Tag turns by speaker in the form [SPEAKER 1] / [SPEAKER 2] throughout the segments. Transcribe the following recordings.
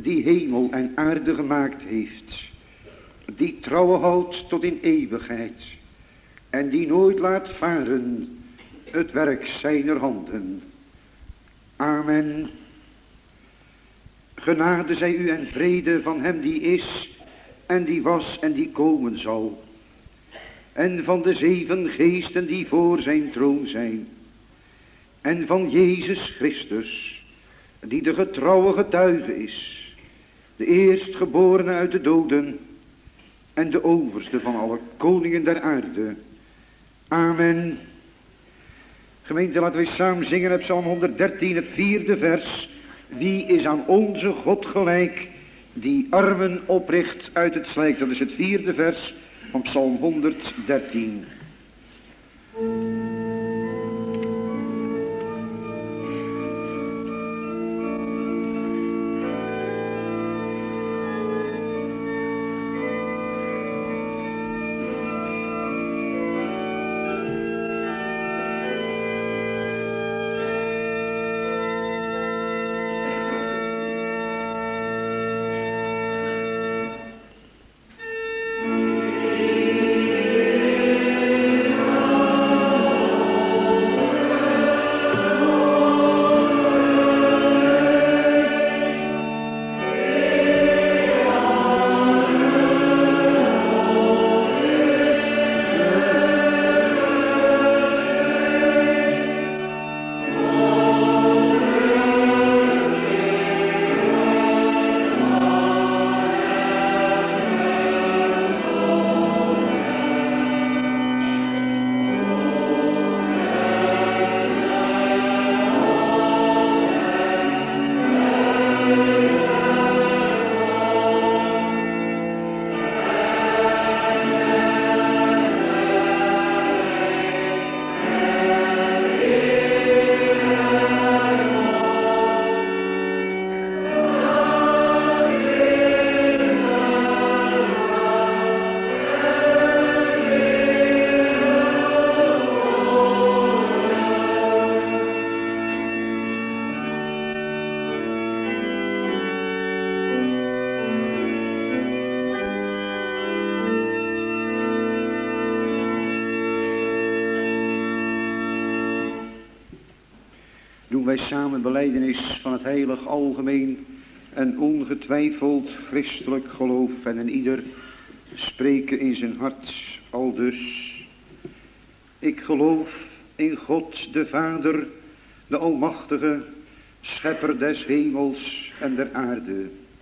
[SPEAKER 1] die hemel en aarde gemaakt heeft, die trouwe houdt tot in eeuwigheid en die nooit laat varen het werk zijner handen. Amen. Genade zij u en vrede van hem die is en die was en die komen zal, en van de 7 geesten die voor zijn troon zijn, en van Jezus Christus, die de getrouwe getuige is, de eerstgeborene uit de doden en de overste van alle koningen der aarde. Amen. Gemeente, laten we samen zingen op Psalm 113, het 4e vers. Wie is aan onze God gelijk, die armen opricht uit het slijk. Dat is het 4e vers van Psalm 113. Wij samen belijdenis van het heilig algemeen en ongetwijfeld christelijk geloof en een ieder spreken in zijn hart aldus. Ik geloof in God de Vader, de Almachtige, schepper des hemels en der aarde.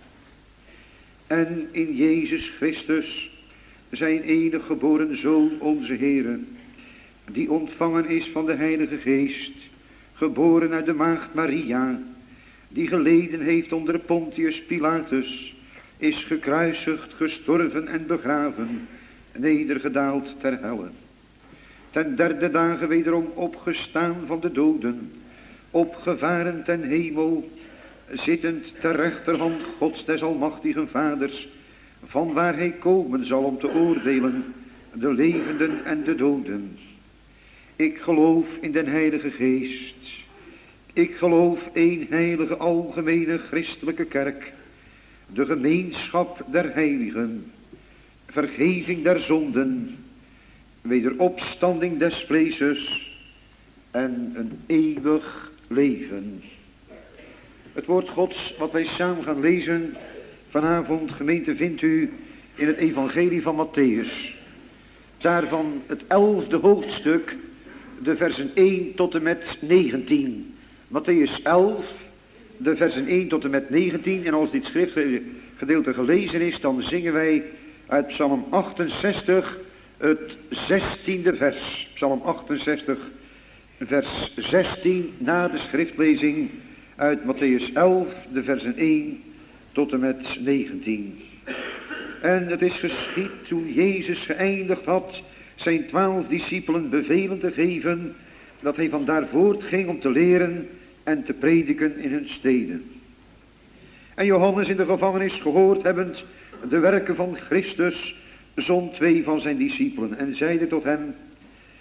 [SPEAKER 1] En in Jezus Christus, zijn enig geboren Zoon, onze Heere, die ontvangen is van de Heilige Geest, geboren uit de maagd Maria, die geleden heeft onder Pontius Pilatus, is gekruisigd, gestorven en begraven, nedergedaald ter helle. Ten 3e dagen wederom opgestaan van de doden, opgevaren ten hemel, zittend ter rechterhand Gods des almachtigen Vaders, van waar hij komen zal om te oordelen de levenden en de doden. Ik geloof in den Heilige Geest. Ik geloof één heilige algemene christelijke kerk, de gemeenschap der heiligen, vergeving der zonden, wederopstanding des vleeses en een eeuwig leven. Het woord Gods wat wij samen gaan lezen vanavond, gemeente, vindt u in het evangelie van Matthäus. Daarvan het 11e hoofdstuk, de versen 1 tot en met 19. Matthäus 11, de versen 1 tot en met 19. En als dit schriftgedeelte gelezen is, dan zingen wij uit Psalm 68, het 16e vers. Psalm 68, vers 16, na de schriftlezing uit Matthäus 11, de versen 1 tot en met 19. En het is geschied toen Jezus geëindigd had zijn 12 discipelen bevelen te geven, dat hij vandaar voortging om te leren en te prediken in hun steden. En Johannes in de gevangenis gehoord hebbend de werken van Christus, zond 2 van zijn discipelen en zeide tot hem: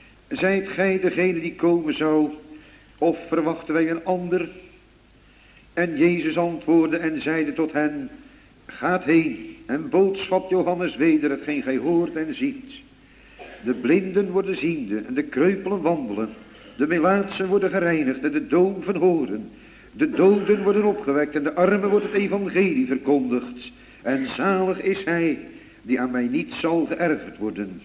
[SPEAKER 1] zijt gij degene die komen zou, of verwachten wij een ander? En Jezus antwoordde en zeide tot hen, gaat heen en boodschap Johannes weder hetgeen gij hoort en ziet. De blinden worden ziende en de kreupelen wandelen. De melaatsen worden gereinigd en de doven horen. De doden worden opgewekt en de armen wordt het evangelie verkondigd. En zalig is hij die aan mij niet zal geërfd worden.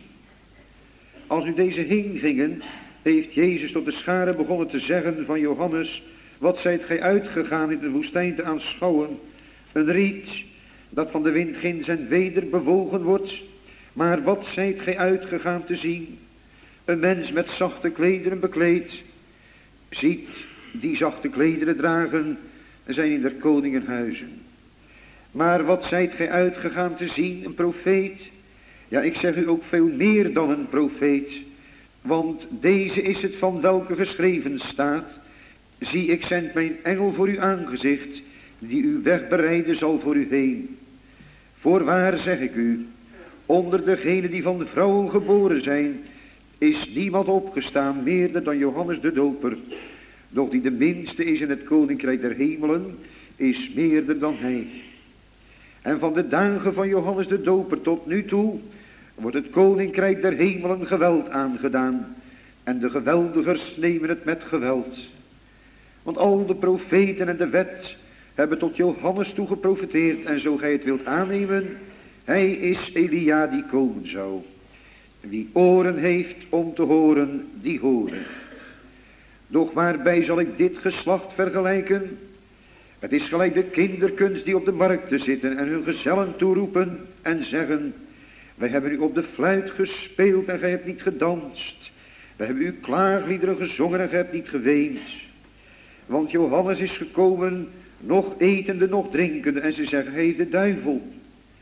[SPEAKER 1] Als nu deze heen gingen, heeft Jezus tot de scharen begonnen te zeggen van Johannes, wat zijt gij uitgegaan in de woestijn te aanschouwen? Een riet dat van de wind ginds en weder bewogen wordt. Maar wat zijt gij uitgegaan te zien? Een mens met zachte klederen bekleed. Ziet, die zachte klederen dragen, zijn in der koningen huizen. Maar wat zijt gij uitgegaan te zien? Een profeet? Ja, ik zeg u ook veel meer dan een profeet. Want deze is het van welke geschreven staat. Zie, ik zend mijn engel voor uw aangezicht, die uw weg bereiden zal voor u heen. Voorwaar zeg ik u, onder degenen die van vrouwen geboren zijn, is niemand opgestaan meerder dan Johannes de Doper. Doch die de minste is in het koninkrijk der hemelen, is meerder dan hij. En van de dagen van Johannes de Doper tot nu toe, wordt het koninkrijk der hemelen geweld aangedaan. En de geweldigers nemen het met geweld. Want al de profeten en de wet hebben tot Johannes toe geprofeteerd. En zo gij het wilt aannemen, hij is Elia die komen zou. Wie oren heeft om te horen, die horen. Doch waarbij zal ik dit geslacht vergelijken? Het is gelijk de kinderkunst die op de markten zitten en hun gezellen toeroepen en zeggen, wij hebben u op de fluit gespeeld en gij hebt niet gedanst. Wij hebben u klaagliederen gezongen en gij hebt niet geweend. Want Johannes is gekomen, nog etende, nog drinkende, en ze zeggen, hij is de duivel.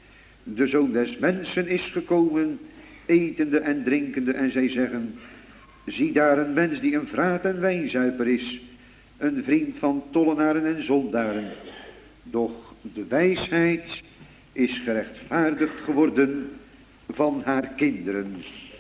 [SPEAKER 1] De Zoon des Mensen is gekomen, etende en drinkende, en zij zeggen, zie daar een mens die een vraat en wijnzuiper is, een vriend van tollenaren en zondaren. Doch de wijsheid is gerechtvaardigd geworden van haar kinderen.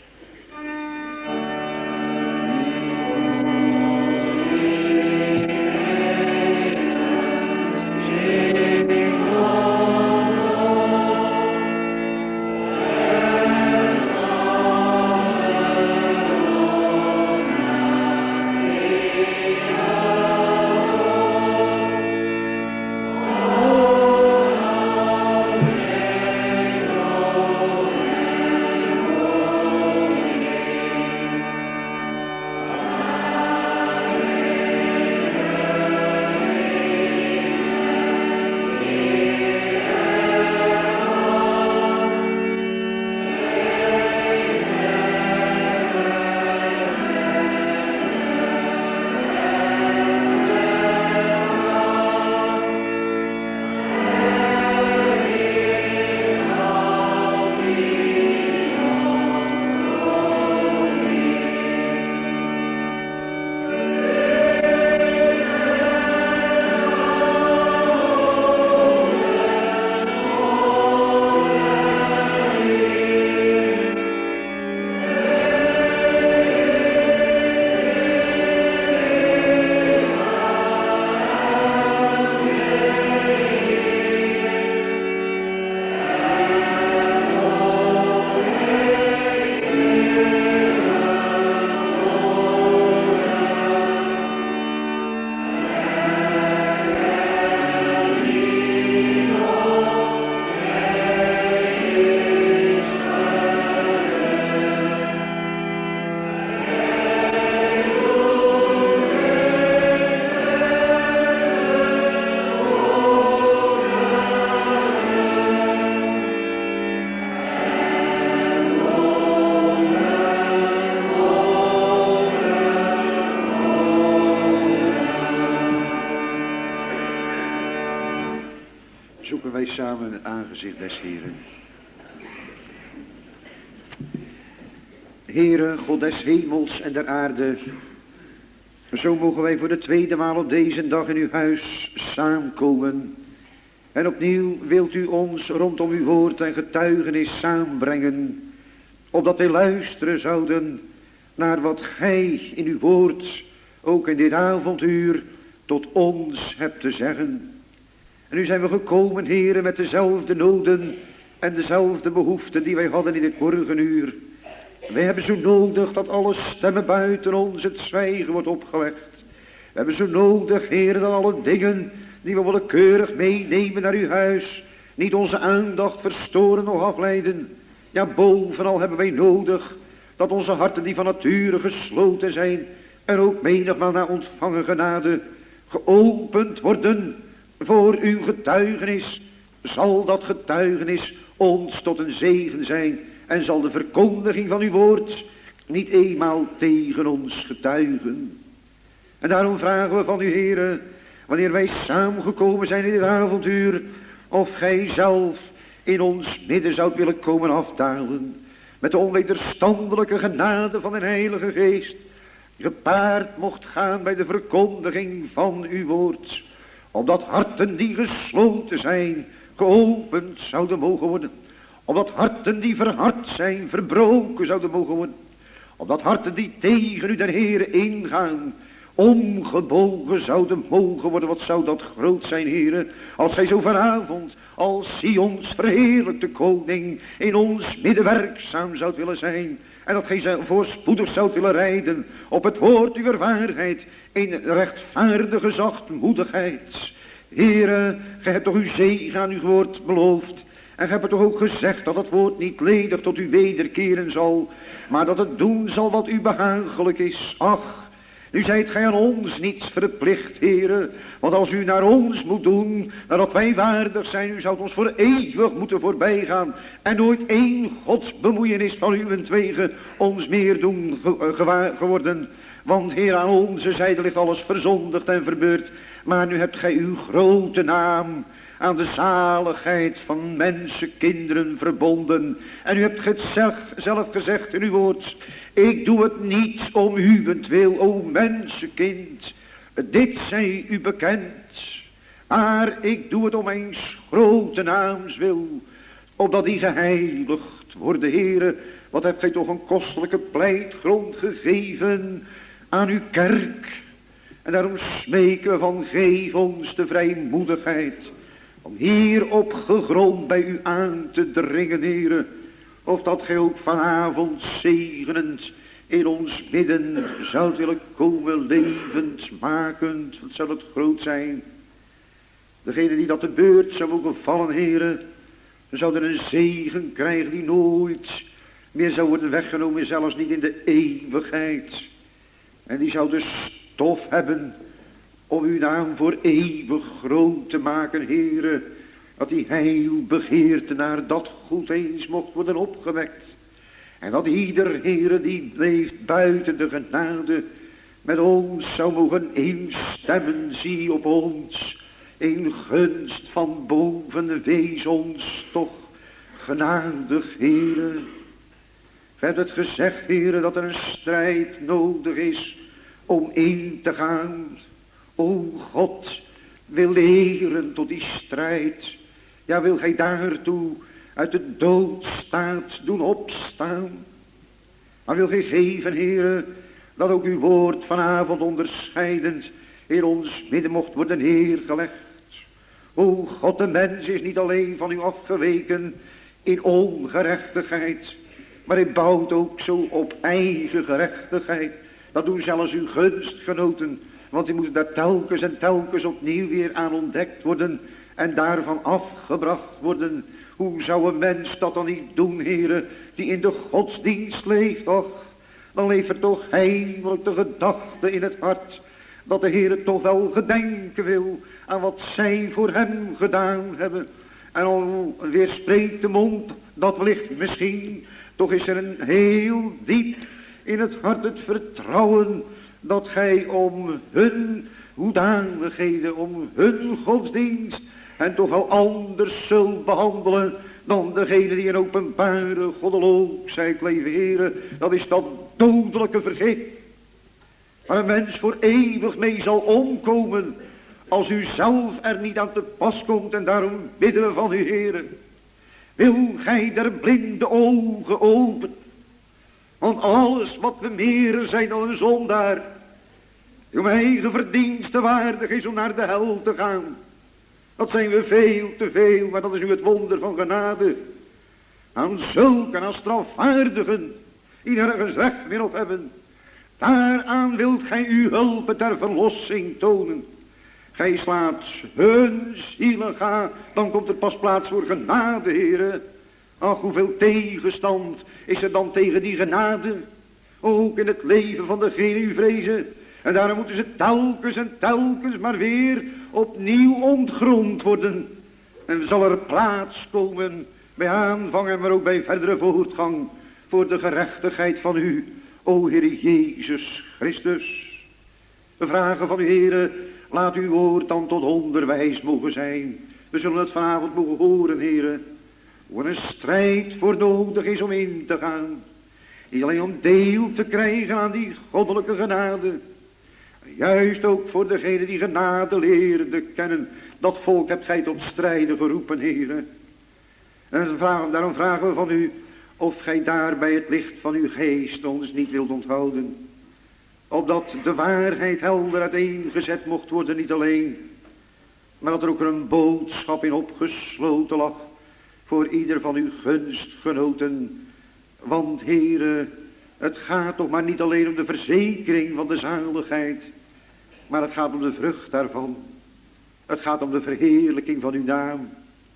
[SPEAKER 1] Zoeken wij samen het aangezicht des Heren. Heere, God des hemels en der aarde, zo mogen wij voor de tweede maal op deze dag in uw huis samenkomen. En opnieuw wilt u ons rondom uw woord en getuigenis samenbrengen, opdat wij luisteren zouden naar wat gij in uw woord, ook in dit avonduur, tot ons hebt te zeggen. En nu zijn we gekomen, Heere, met dezelfde noden en dezelfde behoeften die wij hadden in dit morgenuur. Wij hebben zo nodig dat alle stemmen buiten ons het zwijgen wordt opgelegd. We hebben zo nodig, Heere, dat alle dingen die we willekeurig meenemen naar uw huis niet onze aandacht verstoren of afleiden. Ja, bovenal hebben wij nodig dat onze harten die van nature gesloten zijn en ook menigmaal na ontvangen genade geopend worden voor uw getuigenis. Zal dat getuigenis ons tot een zegen zijn en zal de verkondiging van uw woord niet eenmaal tegen ons getuigen. En daarom vragen we van u, Heere, wanneer wij samengekomen zijn in dit avontuur, of gij zelf in ons midden zoudt willen komen afdalen met de onwederstandelijke genade van de Heilige Geest, gepaard mocht gaan bij de verkondiging van uw woord, opdat harten die gesloten zijn geopend zouden mogen worden, opdat harten die verhard zijn verbroken zouden mogen worden, opdat harten die tegen u den Heere ingaan omgebogen zouden mogen worden. Wat zou dat groot zijn, Heere, als gij zo vanavond als Sions verheerlijkte koning in ons midden werkzaam zou willen zijn. En dat gij voorspoedig zou willen rijden op het woord uw waarheid in rechtvaardige zachtmoedigheid. Heere, gij hebt toch uw zegen aan uw woord beloofd. En gij hebt toch ook gezegd dat het woord niet ledig tot u wederkeren zal, maar dat het doen zal wat u behagelijk is. Ach, nu zijt gij aan ons niets verplicht, Heere, want als u naar ons moet doen, nadat wij waardig zijn, u zoudt ons voor eeuwig moeten voorbijgaan en nooit één godsbemoeienis van uwentwege ons meer doen geworden. Want Heer, aan onze zijde ligt alles verzondigd en verbeurd, maar nu hebt gij uw grote naam aan de zaligheid van mensenkinderen verbonden. En u hebt het zelf gezegd in uw woord: ik doe het niet om uwentwil, o mensenkind, dit zij u bekend, maar ik doe het om mijn grote naams wil, opdat die geheiligd worden. Heere, wat hebt gij toch een kostelijke pleitgrond gegeven aan uw kerk. En daarom smeken we van: geef ons de vrijmoedigheid om hierop gegrond bij u aan te dringen, Heere. Of dat gij ook vanavond zegenend in ons midden zoudt willen komen, levendmakend. Wat zou het groot zijn. Degene die dat de beurt zou mogen vallen, Heere, zouden een zegen krijgen die nooit meer zou worden weggenomen, zelfs niet in de eeuwigheid. En die zou de stof hebben om uw naam voor eeuwig groot te maken, Heere. Dat die heilbegeerte naar dat goed eens mocht worden opgewekt. En dat ieder, Heere, die leeft buiten de genade, met ons zou mogen instemmen. Zie op ons in gunst van boven, wees ons toch genadig, Heere. Ge hebt het gezegd, Heere, dat er een strijd nodig is om in te gaan. O God, wil leren tot die strijd. Ja, wil gij daartoe uit de doodstaat doen opstaan. Maar wil gij geven, Heere, dat ook uw woord vanavond onderscheidend in ons midden mocht worden neergelegd. O God, de mens is niet alleen van u afgeweken in ongerechtigheid, maar hij bouwt ook zo op eigen gerechtigheid. Dat doen zelfs uw gunstgenoten, want die moeten daar telkens en telkens opnieuw weer aan ontdekt worden en daarvan afgebracht worden. Hoe zou een mens dat dan niet doen, Heere, die in de godsdienst leeft? Och, dan leeft er toch heimelijk de gedachte in het hart dat de Heere toch wel gedenken wil aan wat zij voor hem gedaan hebben. En al weer spreekt de mond, dat wellicht misschien, toch is er een heel diep in het hart het vertrouwen dat gij om hun hoedanigheden, om hun godsdienst en toch wel anders zult behandelen dan degene die in openbare goddeloosheid leven, Heere. Dat is dat dodelijke vergif waar een mens voor eeuwig mee zal omkomen als u zelf er niet aan te pas komt. En daarom bidden we van u, Heere, wil gij der blinde ogen open, want alles wat we meer zijn dan een zondaar, die om eigen verdiensten waardig is om naar de hel te gaan. Dat zijn we veel te veel, maar dat is nu het wonder van genade. Aan zulken, aan strafvaardigen, die nergens recht meer op hebben. Daaraan wilt gij uw hulp ter verlossing tonen. Gij slaat hun zielen ga, dan komt er pas plaats voor genade, heren. Ach, hoeveel tegenstand is er dan tegen die genade. Ook in het leven van degene u vrezen. En daarom moeten ze telkens en telkens maar weer opnieuw ontgrond worden. En zal er plaats komen bij aanvang, maar ook bij verdere voortgang voor de gerechtigheid van u, o Heere Jezus Christus. We vragen van u, Heere, laat uw woord dan tot onderwijs mogen zijn. We zullen het vanavond mogen horen, Heere, hoe er een strijd voor nodig is om in te gaan. Niet alleen om deel te krijgen aan die goddelijke genade, juist ook voor degene die genade leerde kennen. Dat volk hebt gij tot strijden geroepen, Heere. En daarom vragen we van u of gij daar bij het licht van uw geest ons niet wilt onthouden. Opdat de waarheid helder uiteengezet mocht worden, niet alleen, maar dat er ook een boodschap in opgesloten lag voor ieder van uw gunstgenoten. Want Heere, het gaat toch maar niet alleen om de verzekering van de zaligheid, maar het gaat om de vrucht daarvan. Het gaat om de verheerlijking van uw naam.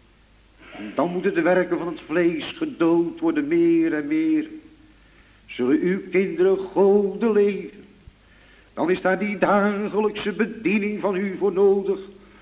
[SPEAKER 1] En dan moeten de werken van het vlees gedood worden, meer en meer. Zullen uw kinderen goden leven, dan is daar die dagelijkse bediening van u voor nodig.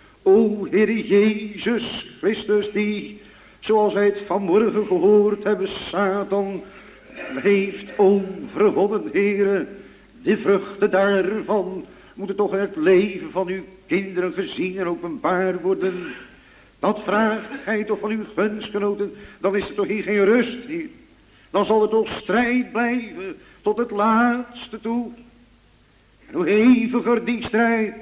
[SPEAKER 1] O Heere Jezus Christus, die, zoals wij het vanmorgen gehoord hebben, Satan heeft overwonnen, Heere. De vruchten daarvan moeten toch in het leven van uw kinderen gezien en openbaar worden. Dat vraagt gij toch van uw gunstgenoten. Dan is er toch hier geen rust, hier. Dan zal er toch strijd blijven tot het laatste toe. En hoe heviger die strijd,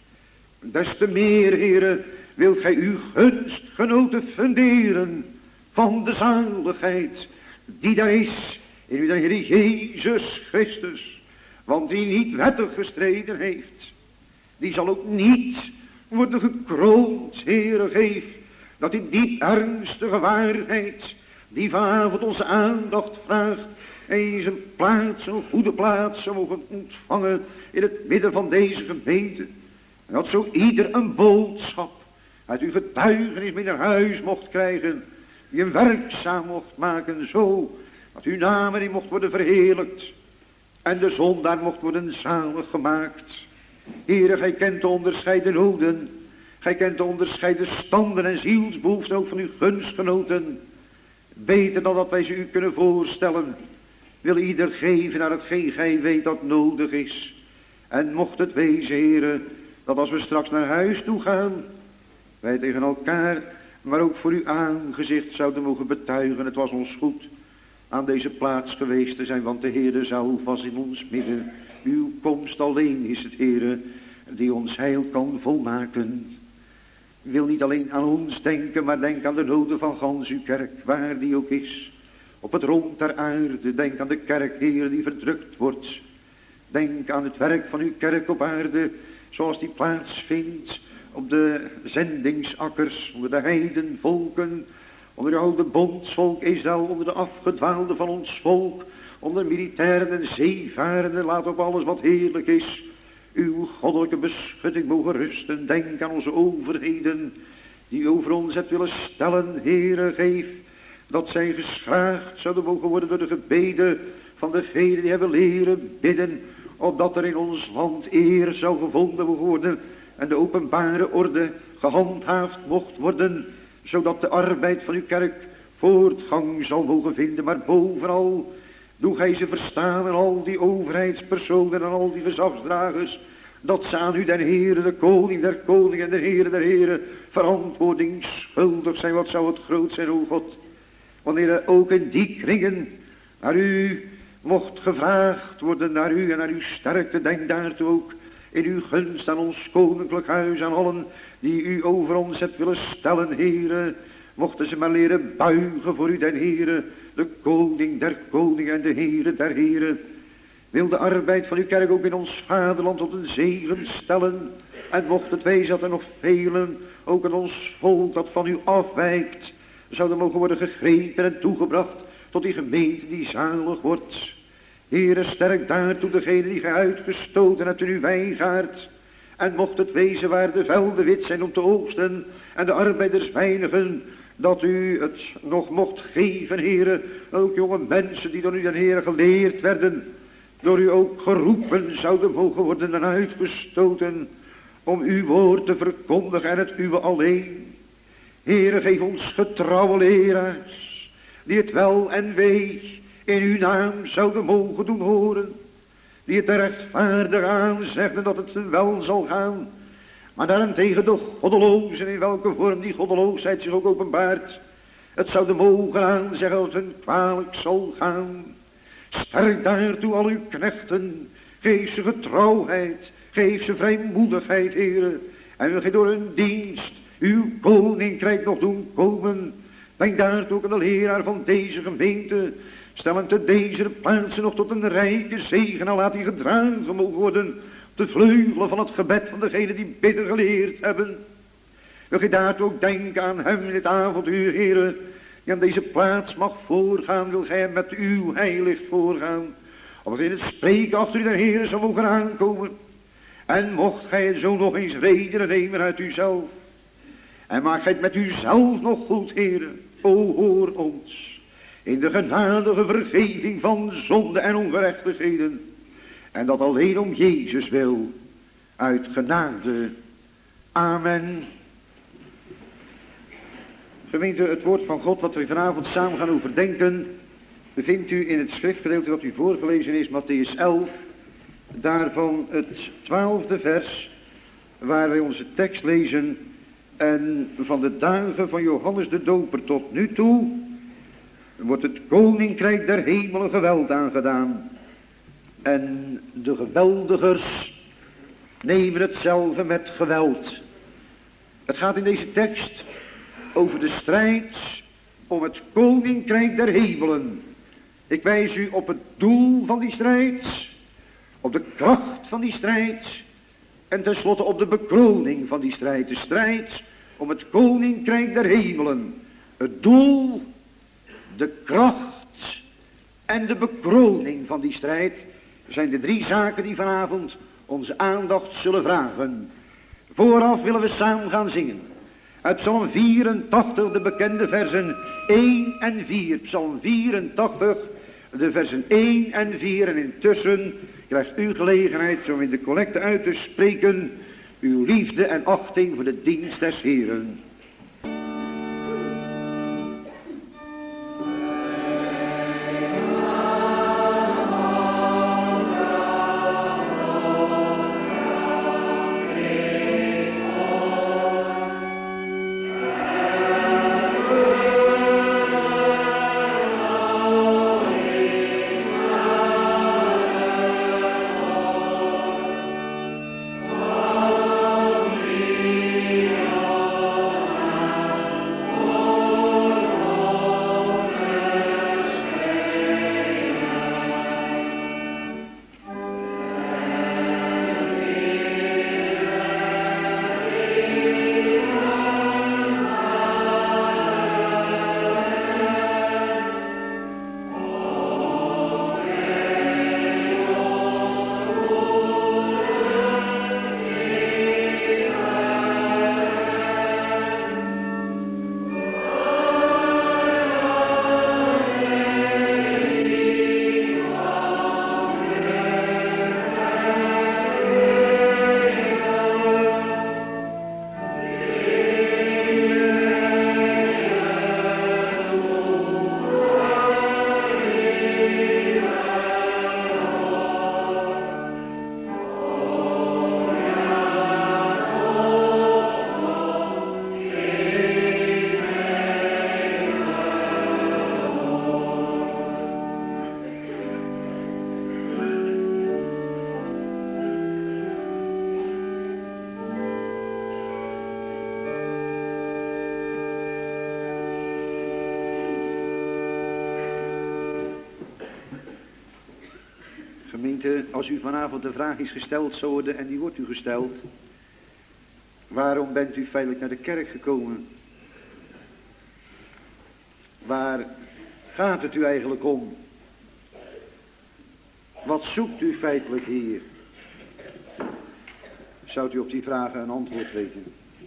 [SPEAKER 1] des te meer, Heere, wilt gij uw gunstgenoten funderen van de zaligheid die daar is in uw Heere Jezus Christus. Want die niet wettig gestreden heeft, die zal ook niet worden gekroond, Heere. Geef dat in die ernstige waarheid die vanavond onze aandacht vraagt, eens een plaats, een goede plaats zou mogen ontvangen in het midden van deze gemeente. En dat zo ieder een boodschap uit uw getuigenis mee naar huis mocht krijgen, die hem werkzaam mocht maken, zo dat uw naam erin mocht worden verheerlijkt en de zondaar mocht worden zalig gemaakt. Heere, gij kent de onderscheiden noden, gij kent de onderscheiden standen en zielsbehoeften ook van uw gunstgenoten. Beter dan dat wij ze u kunnen voorstellen, wil ieder geven naar hetgeen gij weet dat nodig is. En mocht het wezen, Heere, dat als we straks naar huis toe gaan, wij tegen elkaar, maar ook voor uw aangezicht zouden mogen betuigen, het was ons goed aan deze plaats geweest te zijn, want de Heere zelf was in ons midden. Uw komst alleen is het, Heere, die ons heil kan volmaken. Wil niet alleen aan ons denken, maar denk aan de noden van gans uw kerk, waar die ook is. Op het rond der aarde, denk aan de kerk, Heer, die verdrukt wordt. Denk aan het werk van uw kerk op aarde, zoals die plaatsvindt op de zendingsakkers, onder de heidenvolken, onder de oude bondsvolk Israël, onder de afgedwaalde van ons volk, onder militairen en zeevarenden. Laat op alles wat heerlijk is uw goddelijke beschutting mogen rusten. Denk aan onze overheden die over ons hebt willen stellen. Heere, geef dat zij geschraagd zouden mogen worden door de gebeden van degenen die hebben leren bidden, opdat er in ons land eer zou gevonden worden en de openbare orde gehandhaafd mocht worden, zodat de arbeid van uw kerk voortgang zal mogen vinden. Maar bovenal doe gij ze verstaan en al die overheidspersonen en al die gezagsdragers, dat ze aan u den Heere, de koning der koningen en de Heere der heren, verantwoording schuldig zijn. Wat zou het groot zijn, o God, wanneer er ook in die kringen naar u mocht gevraagd worden, naar u en naar uw sterkte. Denk daartoe ook in uw gunst aan ons koninklijk huis, aan allen die u over ons hebt willen stellen, Heere. Mochten ze maar leren buigen voor u den Heere, de koning der koningen en de Heere der heren. wil de arbeid van uw kerk ook in ons vaderland tot een zegen stellen. En mocht het wezen dat er nog velen, ook in ons volk dat van u afwijkt, zouden mogen worden gegrepen en toegebracht tot die gemeente die zalig wordt. Heere, sterk daartoe degene die gij uitgestoten hebt in uw wijngaard. En mocht het wezen waar de velden wit zijn om te oogsten en de arbeiders weinigen, dat u het nog mocht geven, Heere, ook jonge mensen die door u, den Heere, geleerd werden, door u ook geroepen zouden mogen worden en uitgestoten om uw woord te verkondigen en het uwe alleen. Heere, geef ons getrouwe leraars, die het wel en wee in uw naam zouden mogen doen horen, die het rechtvaardig aanzeggen dat het wel zal gaan, maar daarentegen de goddelozen, in welke vorm die goddeloosheid zich ook openbaart, het zouden mogen aanzeggen dat het hun kwalijk zal gaan. Sterk daartoe al uw knechten, geef ze getrouwheid, geef ze vrijmoedigheid, Heere, en wil gij door hun dienst uw koninkrijk nog doen komen. Denk daartoe ook aan de leraar van deze gemeente, stel hem te deze plaatsen nog tot een rijke zegen en laat die gedragen mogen worden op de vleugelen van het gebed van degenen die bidden geleerd hebben. Wil gij daartoe ook denken aan hem in dit avonduur, Heere, die aan deze plaats mag voorgaan, wil gij hem met uw heilig voorgaan, of in het spreken achter u de Heere zal mogen aankomen. En mocht gij het zo nog eens redenen nemen uit uzelf, en maak gij het met uzelf nog goed, Heere, o hoor ons, in de genadige vergeving van zonde en ongerechtigheden, en dat alleen om Jezus wil, uit genade. Amen. Gemeente, het woord van God wat we vanavond samen gaan overdenken, vindt u in het schriftgedeelte dat u voorgelezen is, Mattheüs 11, daarvan het 12e vers, waar wij onze tekst lezen. En van de dagen van Johannes de Doper tot nu toe wordt het koninkrijk der hemelen geweld aangedaan. En de geweldigers nemen hetzelfde met geweld. Het gaat in deze tekst over de strijd om het koninkrijk der hemelen. Ik wijs u op het doel van die strijd, op de kracht van die strijd en tenslotte op de bekroning van die strijd. De strijd om het koninkrijk der hemelen. Het doel, de kracht en de bekroning van die strijd zijn de drie zaken die vanavond onze aandacht zullen vragen. Vooraf willen we samen gaan zingen. Uit Psalm 84, de bekende versen 1 en 4. Psalm 84, de versen 1 en 4. En intussen krijgt u gelegenheid om in de collecte uit te spreken uw liefde en achting voor de dienst des Heeren. gemeente, als u vanavond de vraag is gesteld zou worden en die wordt u gesteld. Waarom bent u feitelijk naar de kerk gekomen? Waar gaat het u eigenlijk om? Wat zoekt u feitelijk hier? Zou u op die vragen een antwoord weten?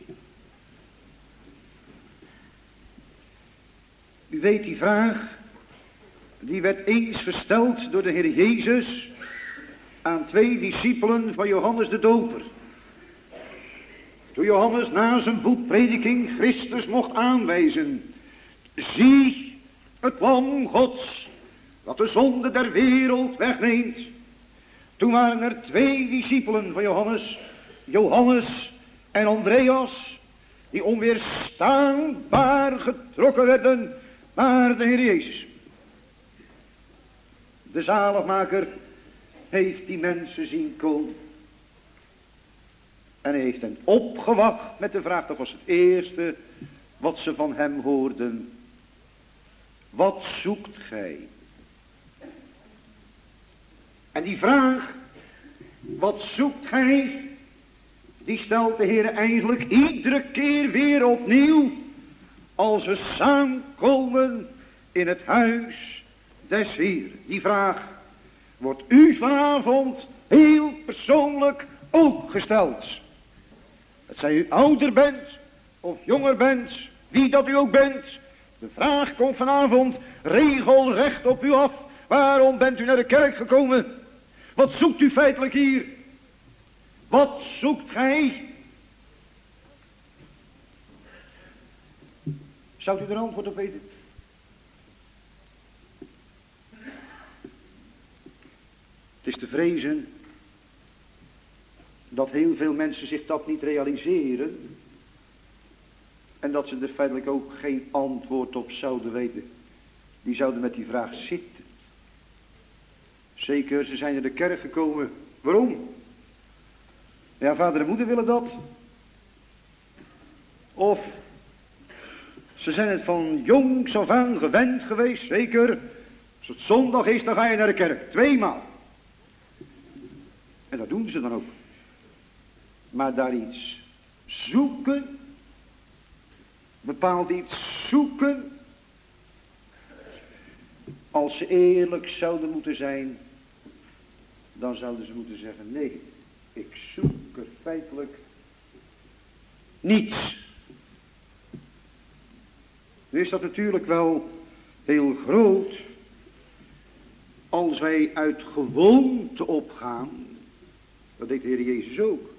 [SPEAKER 1] U weet die vraag, die werd eens gesteld door de Heer Jezus aan 2 discipelen van Johannes de Doper. Toen Johannes na zijn boetprediking Christus mocht aanwijzen. Zie, het lam Gods, dat de zonde der wereld wegneemt. Toen waren er 2 discipelen van Johannes, Johannes en Andreas, die onweerstaanbaar getrokken werden naar de Heer Jezus. De zaligmaker heeft die mensen zien komen. En hij heeft hen opgewacht met de vraag, dat was het eerste wat ze van hem hoorden. Wat zoekt gij? En die vraag, wat zoekt gij? Die stelt de Heer eigenlijk iedere keer weer opnieuw. Als we samenkomen in het huis des Heeren. Die vraag wordt u vanavond heel persoonlijk ook gesteld. Het zij u ouder bent of jonger bent, wie dat u ook bent. De vraag komt vanavond regelrecht op u af. Waarom bent u naar de kerk gekomen? Wat zoekt u feitelijk hier? Wat zoekt gij? Zou u er antwoord op weten? Het is te vrezen dat heel veel mensen zich dat niet realiseren. En dat ze er feitelijk ook geen antwoord op zouden weten. Die zouden met die vraag zitten. Zeker, ze zijn naar de kerk gekomen. Waarom? Ja, vader en moeder willen dat. Of ze zijn het van jongs af aan gewend geweest. Zeker, als het zondag is, dan ga je naar de kerk. 2 maal. En dat doen ze dan ook. Maar daar iets zoeken, bepaald iets zoeken, als ze eerlijk zouden moeten zijn, dan zouden ze moeten zeggen, nee, ik zoek er feitelijk niets. Nu is dat natuurlijk wel heel groot, als wij uit gewoonte opgaan, dat deed de Heer Jezus ook.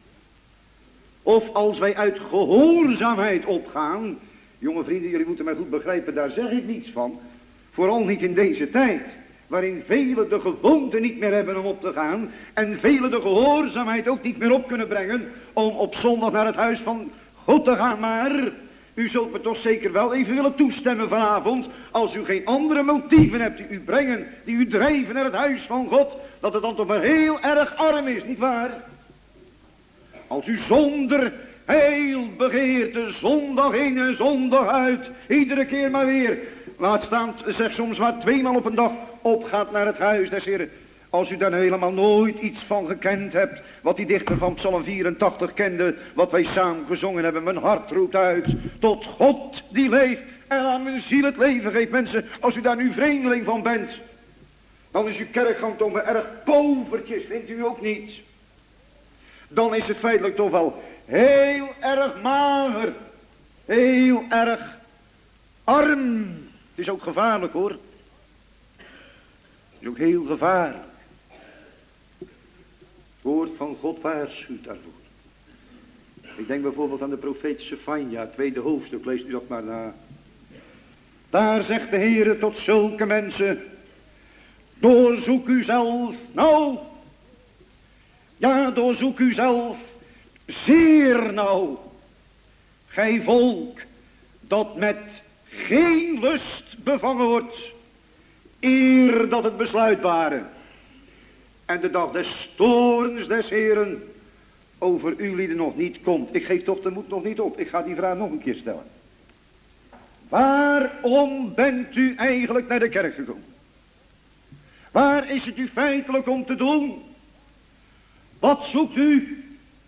[SPEAKER 1] Of als wij uit gehoorzaamheid opgaan. Jonge vrienden, jullie moeten mij goed begrijpen, daar zeg ik niets van. Vooral niet in deze tijd. Waarin velen de gewoonte niet meer hebben om op te gaan. En velen de gehoorzaamheid ook niet meer op kunnen brengen. Om op zondag naar het huis van God te gaan. Maar u zult me toch zeker wel even willen toestemmen vanavond. Als u geen andere motieven hebt die u brengen. Die u drijven naar het huis van God. Dat het dan toch wel heel erg arm is, nietwaar? Als u zonder heel begeerte, zondag in en zondag uit, iedere keer maar weer, laat staan, zeg soms maar 2 maal op een dag, opgaat naar het huis des Heren. Als u daar helemaal nooit iets van gekend hebt, wat die dichter van Psalm 84 kende, wat wij samen gezongen hebben, mijn hart roept uit, tot God die leeft en aan mijn ziel het leven geeft. Mensen, als u daar nu vreemdeling van bent, dan is uw kerkgang toch wel erg povertjes, vindt u ook niet? Dan is het feitelijk toch wel heel erg mager. Heel erg arm. Het is ook gevaarlijk hoor. Het is ook heel gevaarlijk. Het woord van God waarschuwt daarvoor. Ik denk bijvoorbeeld aan de profeet Sefanja, 2e hoofdstuk, leest u dat maar na. Daar zegt de Heere tot zulke mensen, doorzoek u zelf nou. Ja, doorzoek u zelf zeer nauw. Gij volk dat met geen lust bevangen wordt, eer dat het besluit waren. En de dag des toorns des Heeren over u lieden nog niet komt. Ik geef toch de moed nog niet op. Ik ga die vraag nog een keer stellen. Waarom bent u eigenlijk naar de kerk gekomen? Waar is het u feitelijk om te doen? Wat zoekt u?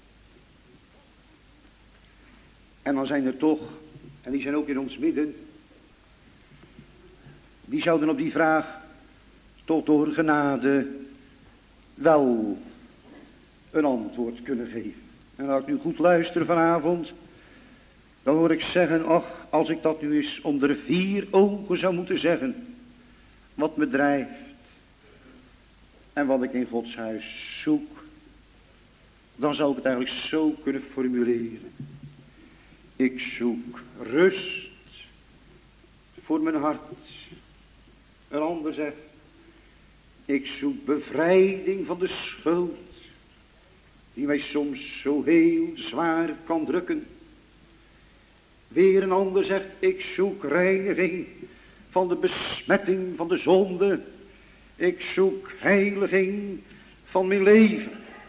[SPEAKER 1] En dan zijn er toch, en die zijn ook in ons midden, die zouden op die vraag tot door genade wel een antwoord kunnen geven. En als ik nu goed luister vanavond, dan hoor ik zeggen, ach, als ik dat nu eens onder 4 ogen zou moeten zeggen, wat me drijft en wat ik in Gods huis zoek, dan zou ik het eigenlijk zo kunnen formuleren. Ik zoek rust voor mijn hart. Een ander zegt, ik zoek bevrijding van de schuld, die mij soms zo heel zwaar kan drukken. Weer een ander zegt, ik zoek reiniging van de besmetting van de zonde. Ik zoek heiliging van mijn leven.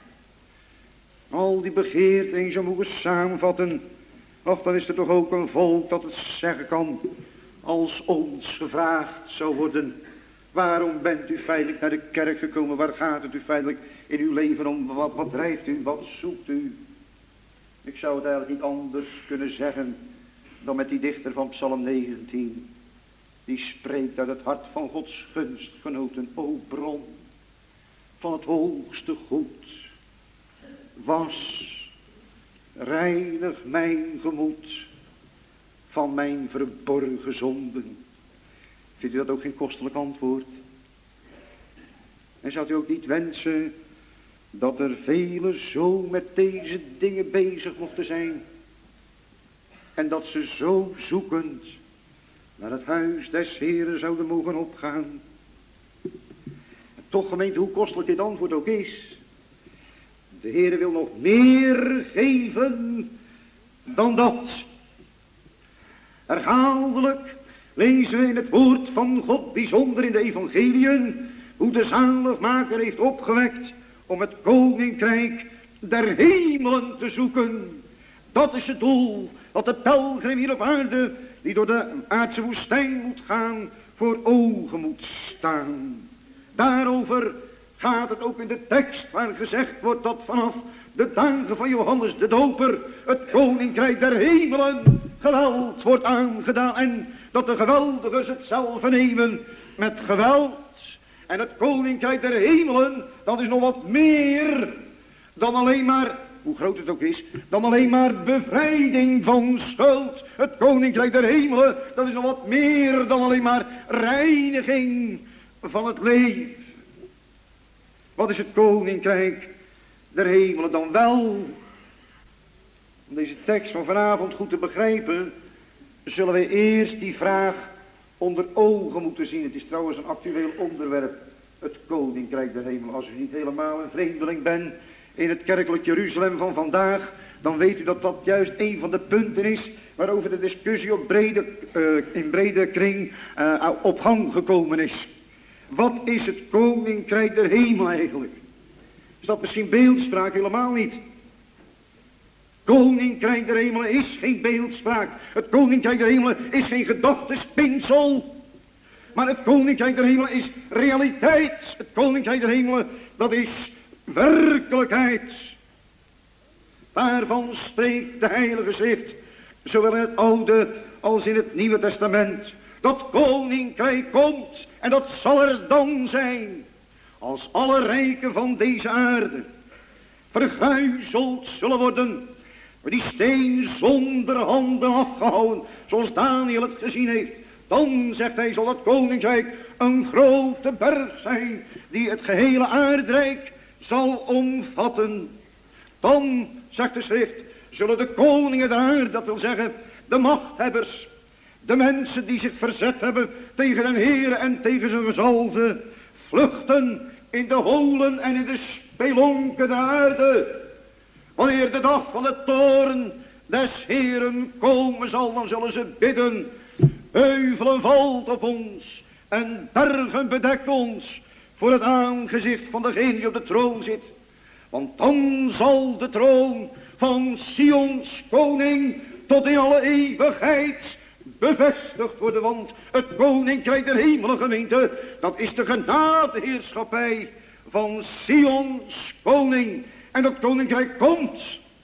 [SPEAKER 1] Al die begeerten eens zou mogen samenvatten. Och, dan is er toch ook een volk dat het zeggen kan, als ons gevraagd zou worden, waarom bent u feitelijk naar de kerk gekomen? Waar gaat het u feitelijk in uw leven om? Wat drijft u? Wat zoekt u? Ik zou het eigenlijk niet anders kunnen zeggen dan met die dichter van Psalm 19. Die spreekt uit het hart van Gods gunstgenoten. O bron van het hoogste goed, was, reinig mijn gemoed van mijn verborgen zonden. Vindt u dat ook geen kostelijk antwoord? En zou u ook niet wensen dat er velen zo met deze dingen bezig mochten zijn, en dat ze zo zoekend naar het huis des Heren zouden mogen opgaan? En toch, gemeente, hoe kostelijk dit antwoord ook is, de Heere wil nog meer geven dan dat. Herhaaldelijk lezen we in het woord van God, bijzonder in de evangeliën, hoe de zaligmaker heeft opgewekt om het koninkrijk der hemelen te zoeken. Dat is het doel dat de pelgrim hier op aarde, die door de aardse woestijn moet gaan, voor ogen moet staan. Daarover gaat het ook in de tekst, waar gezegd wordt dat vanaf de dagen van Johannes de Doper het koninkrijk der hemelen geweld wordt aangedaan, en dat de geweldigers het zelf nemen met geweld. En het koninkrijk der hemelen, dat is nog wat meer dan alleen maar, hoe groot het ook is, dan alleen maar bevrijding van schuld. Het koninkrijk der hemelen, dat is nog wat meer dan alleen maar reiniging van het leven. Wat is het koninkrijk der hemelen dan wel? Om deze tekst van vanavond goed te begrijpen, zullen wij eerst die vraag onder ogen moeten zien. Het is trouwens een actueel onderwerp, het koninkrijk der hemelen. Als u niet helemaal een vreemdeling bent in het kerkelijk Jeruzalem van vandaag, dan weet u dat dat juist een van de punten is waarover de discussie in brede kring op gang gekomen is. Wat is het koninkrijk der hemel eigenlijk? Is dat misschien beeldspraak? Helemaal niet. Koninkrijk der hemelen is geen beeldspraak. Het koninkrijk der hemelen is geen gedachtespinsel. Maar het koninkrijk der hemelen is realiteit. Het koninkrijk der hemelen, dat is werkelijkheid. Waarvan spreekt de Heilige Schrift, zowel in het Oude als in het Nieuwe Testament. Dat koninkrijk komt, en dat zal er dan zijn, als alle rijken van deze aarde verguizeld zullen worden, die steen zonder handen afgehouden, zoals Daniel het gezien heeft. Dan, zegt hij, zal het koninkrijk een grote berg zijn, die het gehele aardrijk zal omvatten. Dan, zegt de schrift, zullen de koningen der aarde, dat wil zeggen de machthebbers, de mensen die zich verzet hebben tegen den Heere en tegen zijn gezalfde, vluchten in de holen en in de spelonken der aarde. Wanneer de dag van de toorn des Heeren komen zal, dan zullen ze bidden: heuvelen valt op ons en bergen bedekt ons voor het aangezicht van degene die op de troon zit. Want dan zal de troon van Sions koning tot in alle eeuwigheid bevestigd worden, want het koninkrijk der hemelen, gemeente, dat is de genadeheerschappij van Sions koning. En dat koninkrijk komt.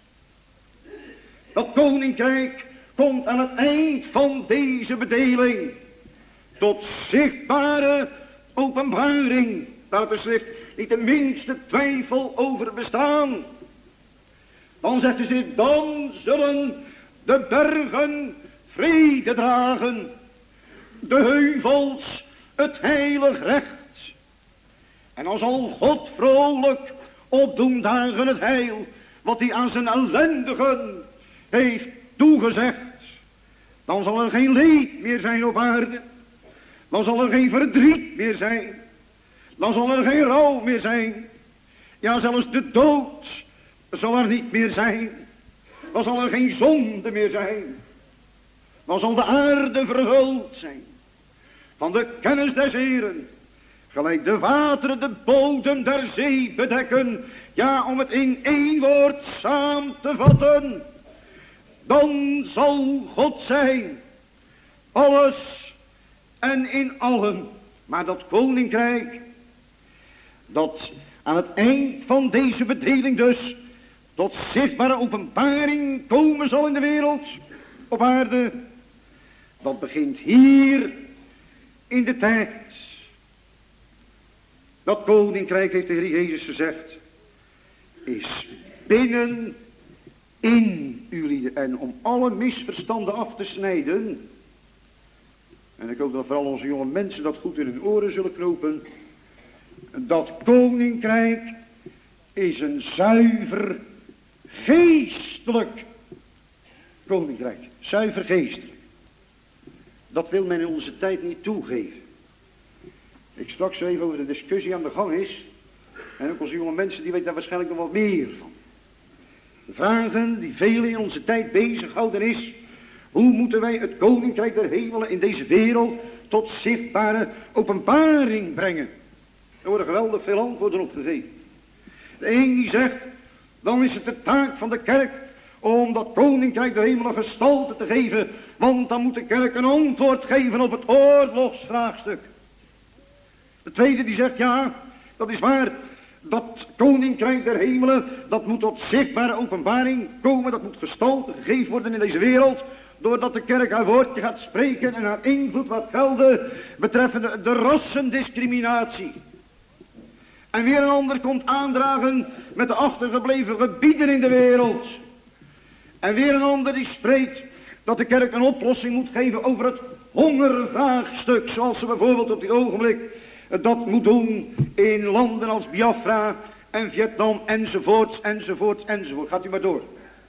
[SPEAKER 1] Dat koninkrijk komt aan het eind van deze bedeling tot zichtbare openbaring, waar de schrift niet de minste twijfel over bestaan. Dan zegt ze, dan zullen de bergen vrede dragen, de heuvels het heilig recht. En dan zal God vrolijk opdoen dagen het heil, wat hij aan zijn ellendigen heeft toegezegd. Dan zal er geen leed meer zijn op aarde. Dan zal er geen verdriet meer zijn. Dan zal er geen rouw meer zijn. Ja, zelfs de dood zal er niet meer zijn. Dan zal er geen zonde meer zijn. Dan zal de aarde vervuld zijn van de kennis des Heeren, gelijk de wateren de bodem der zee bedekken. Ja, om het in één woord samen te vatten, dan zal God zijn, alles en in allen. Maar dat koninkrijk, dat aan het eind van deze bedeling dus tot zichtbare openbaring komen zal in de wereld, op aarde, dat begint hier in de tijd. Dat koninkrijk, heeft de Heer Jezus gezegd, is binnen in jullie. En om alle misverstanden af te snijden, en ik hoop dat vooral onze jonge mensen dat goed in hun oren zullen knopen, dat koninkrijk is een zuiver geestelijk koninkrijk. Zuiver geestelijk. Dat wil men in onze tijd niet toegeven. Ik sprak zo even over de discussie aan de gang is. En ook onze jonge mensen die weten daar waarschijnlijk nog wat meer van. De vragen die velen in onze tijd bezighouden is: hoe moeten wij het koninkrijk der hemelen in deze wereld tot zichtbare openbaring brengen? Er worden geweldig veel antwoorden op gegeven. De een die zegt, dan is het de taak van de kerk om dat koninkrijk der hemelen gestalte te geven, want dan moet de kerk een antwoord geven op het oorlogsvraagstuk. De tweede die zegt, ja, dat is waar, dat koninkrijk der hemelen, dat moet tot zichtbare openbaring komen, dat moet gestalte gegeven worden in deze wereld, doordat de kerk haar woordje gaat spreken en haar invloed wat gelden betreffende de rassendiscriminatie. En weer een ander komt aandragen met de achtergebleven gebieden in de wereld. En weer een ander die spreekt dat de kerk een oplossing moet geven over het hongervraagstuk, zoals ze bijvoorbeeld op dit ogenblik dat moet doen in landen als Biafra en Vietnam enzovoorts, enzovoorts, enzovoort. Gaat u maar door.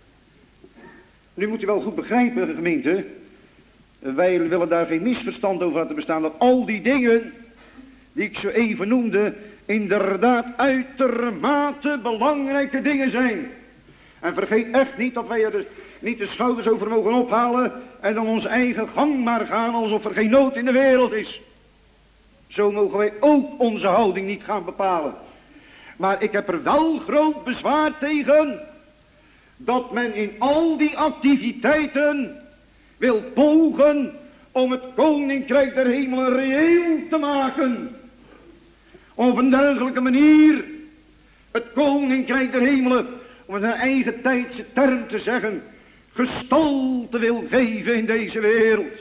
[SPEAKER 1] Nu moet u wel goed begrijpen, gemeente, wij willen daar geen misverstand over laten bestaan, dat al die dingen die ik zo even noemde inderdaad uitermate belangrijke dingen zijn. En vergeet echt niet dat wij er niet de schouders over mogen ophalen en dan onze eigen gang maar gaan alsof er geen nood in de wereld is. Zo mogen wij ook onze houding niet gaan bepalen. Maar ik heb er wel groot bezwaar tegen dat men in al die activiteiten wil pogen om het koninkrijk der hemelen reëel te maken. Op een dergelijke manier het koninkrijk der hemelen, om het een eigen tijdse term te zeggen, gestalte wil geven in deze wereld.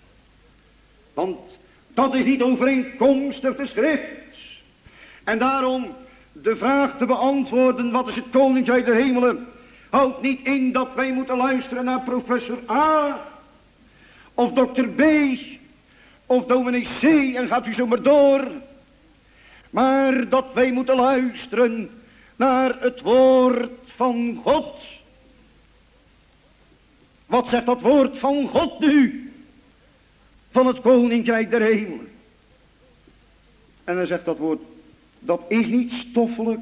[SPEAKER 1] Want dat is niet overeenkomstig de schrift. En daarom de vraag te beantwoorden, wat is het koninkrijk der hemelen, houdt niet in dat wij moeten luisteren naar professor A, of dokter B, of dominee C, en gaat u zo maar door. Maar dat wij moeten luisteren naar het woord van God. Wat zegt dat woord van God nu? Van het koninkrijk der hemelen. En dan zegt dat woord, dat is niet stoffelijk.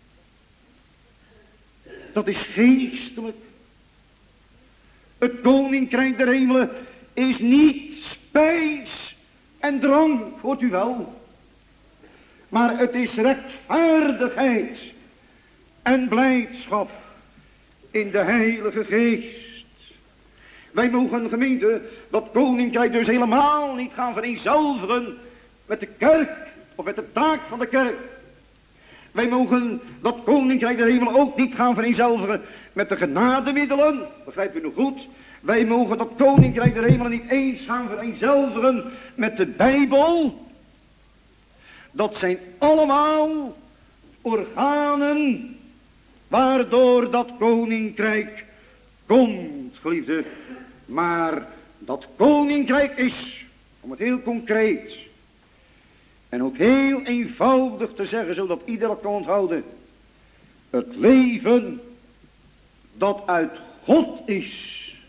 [SPEAKER 1] Dat is geestelijk. Het koninkrijk der hemelen is niet spijs en drank, hoort u wel. Maar het is rechtvaardigheid en blijdschap in de Heilige Geest. Wij mogen, gemeente, dat koninkrijk dus helemaal niet gaan vereenzelvigen met de kerk of met de taak van de kerk. Wij mogen dat koninkrijk der hemel ook niet gaan vereenzelvigen met de genademiddelen. Begrijpt u nog goed? Wij mogen dat koninkrijk der hemel niet eens gaan vereenzelvigen met de Bijbel. Dat zijn allemaal organen waardoor dat koninkrijk komt, geliefde. Maar dat koninkrijk is, om het heel concreet en ook heel eenvoudig te zeggen, zodat ieder het kan onthouden, het leven dat uit God is.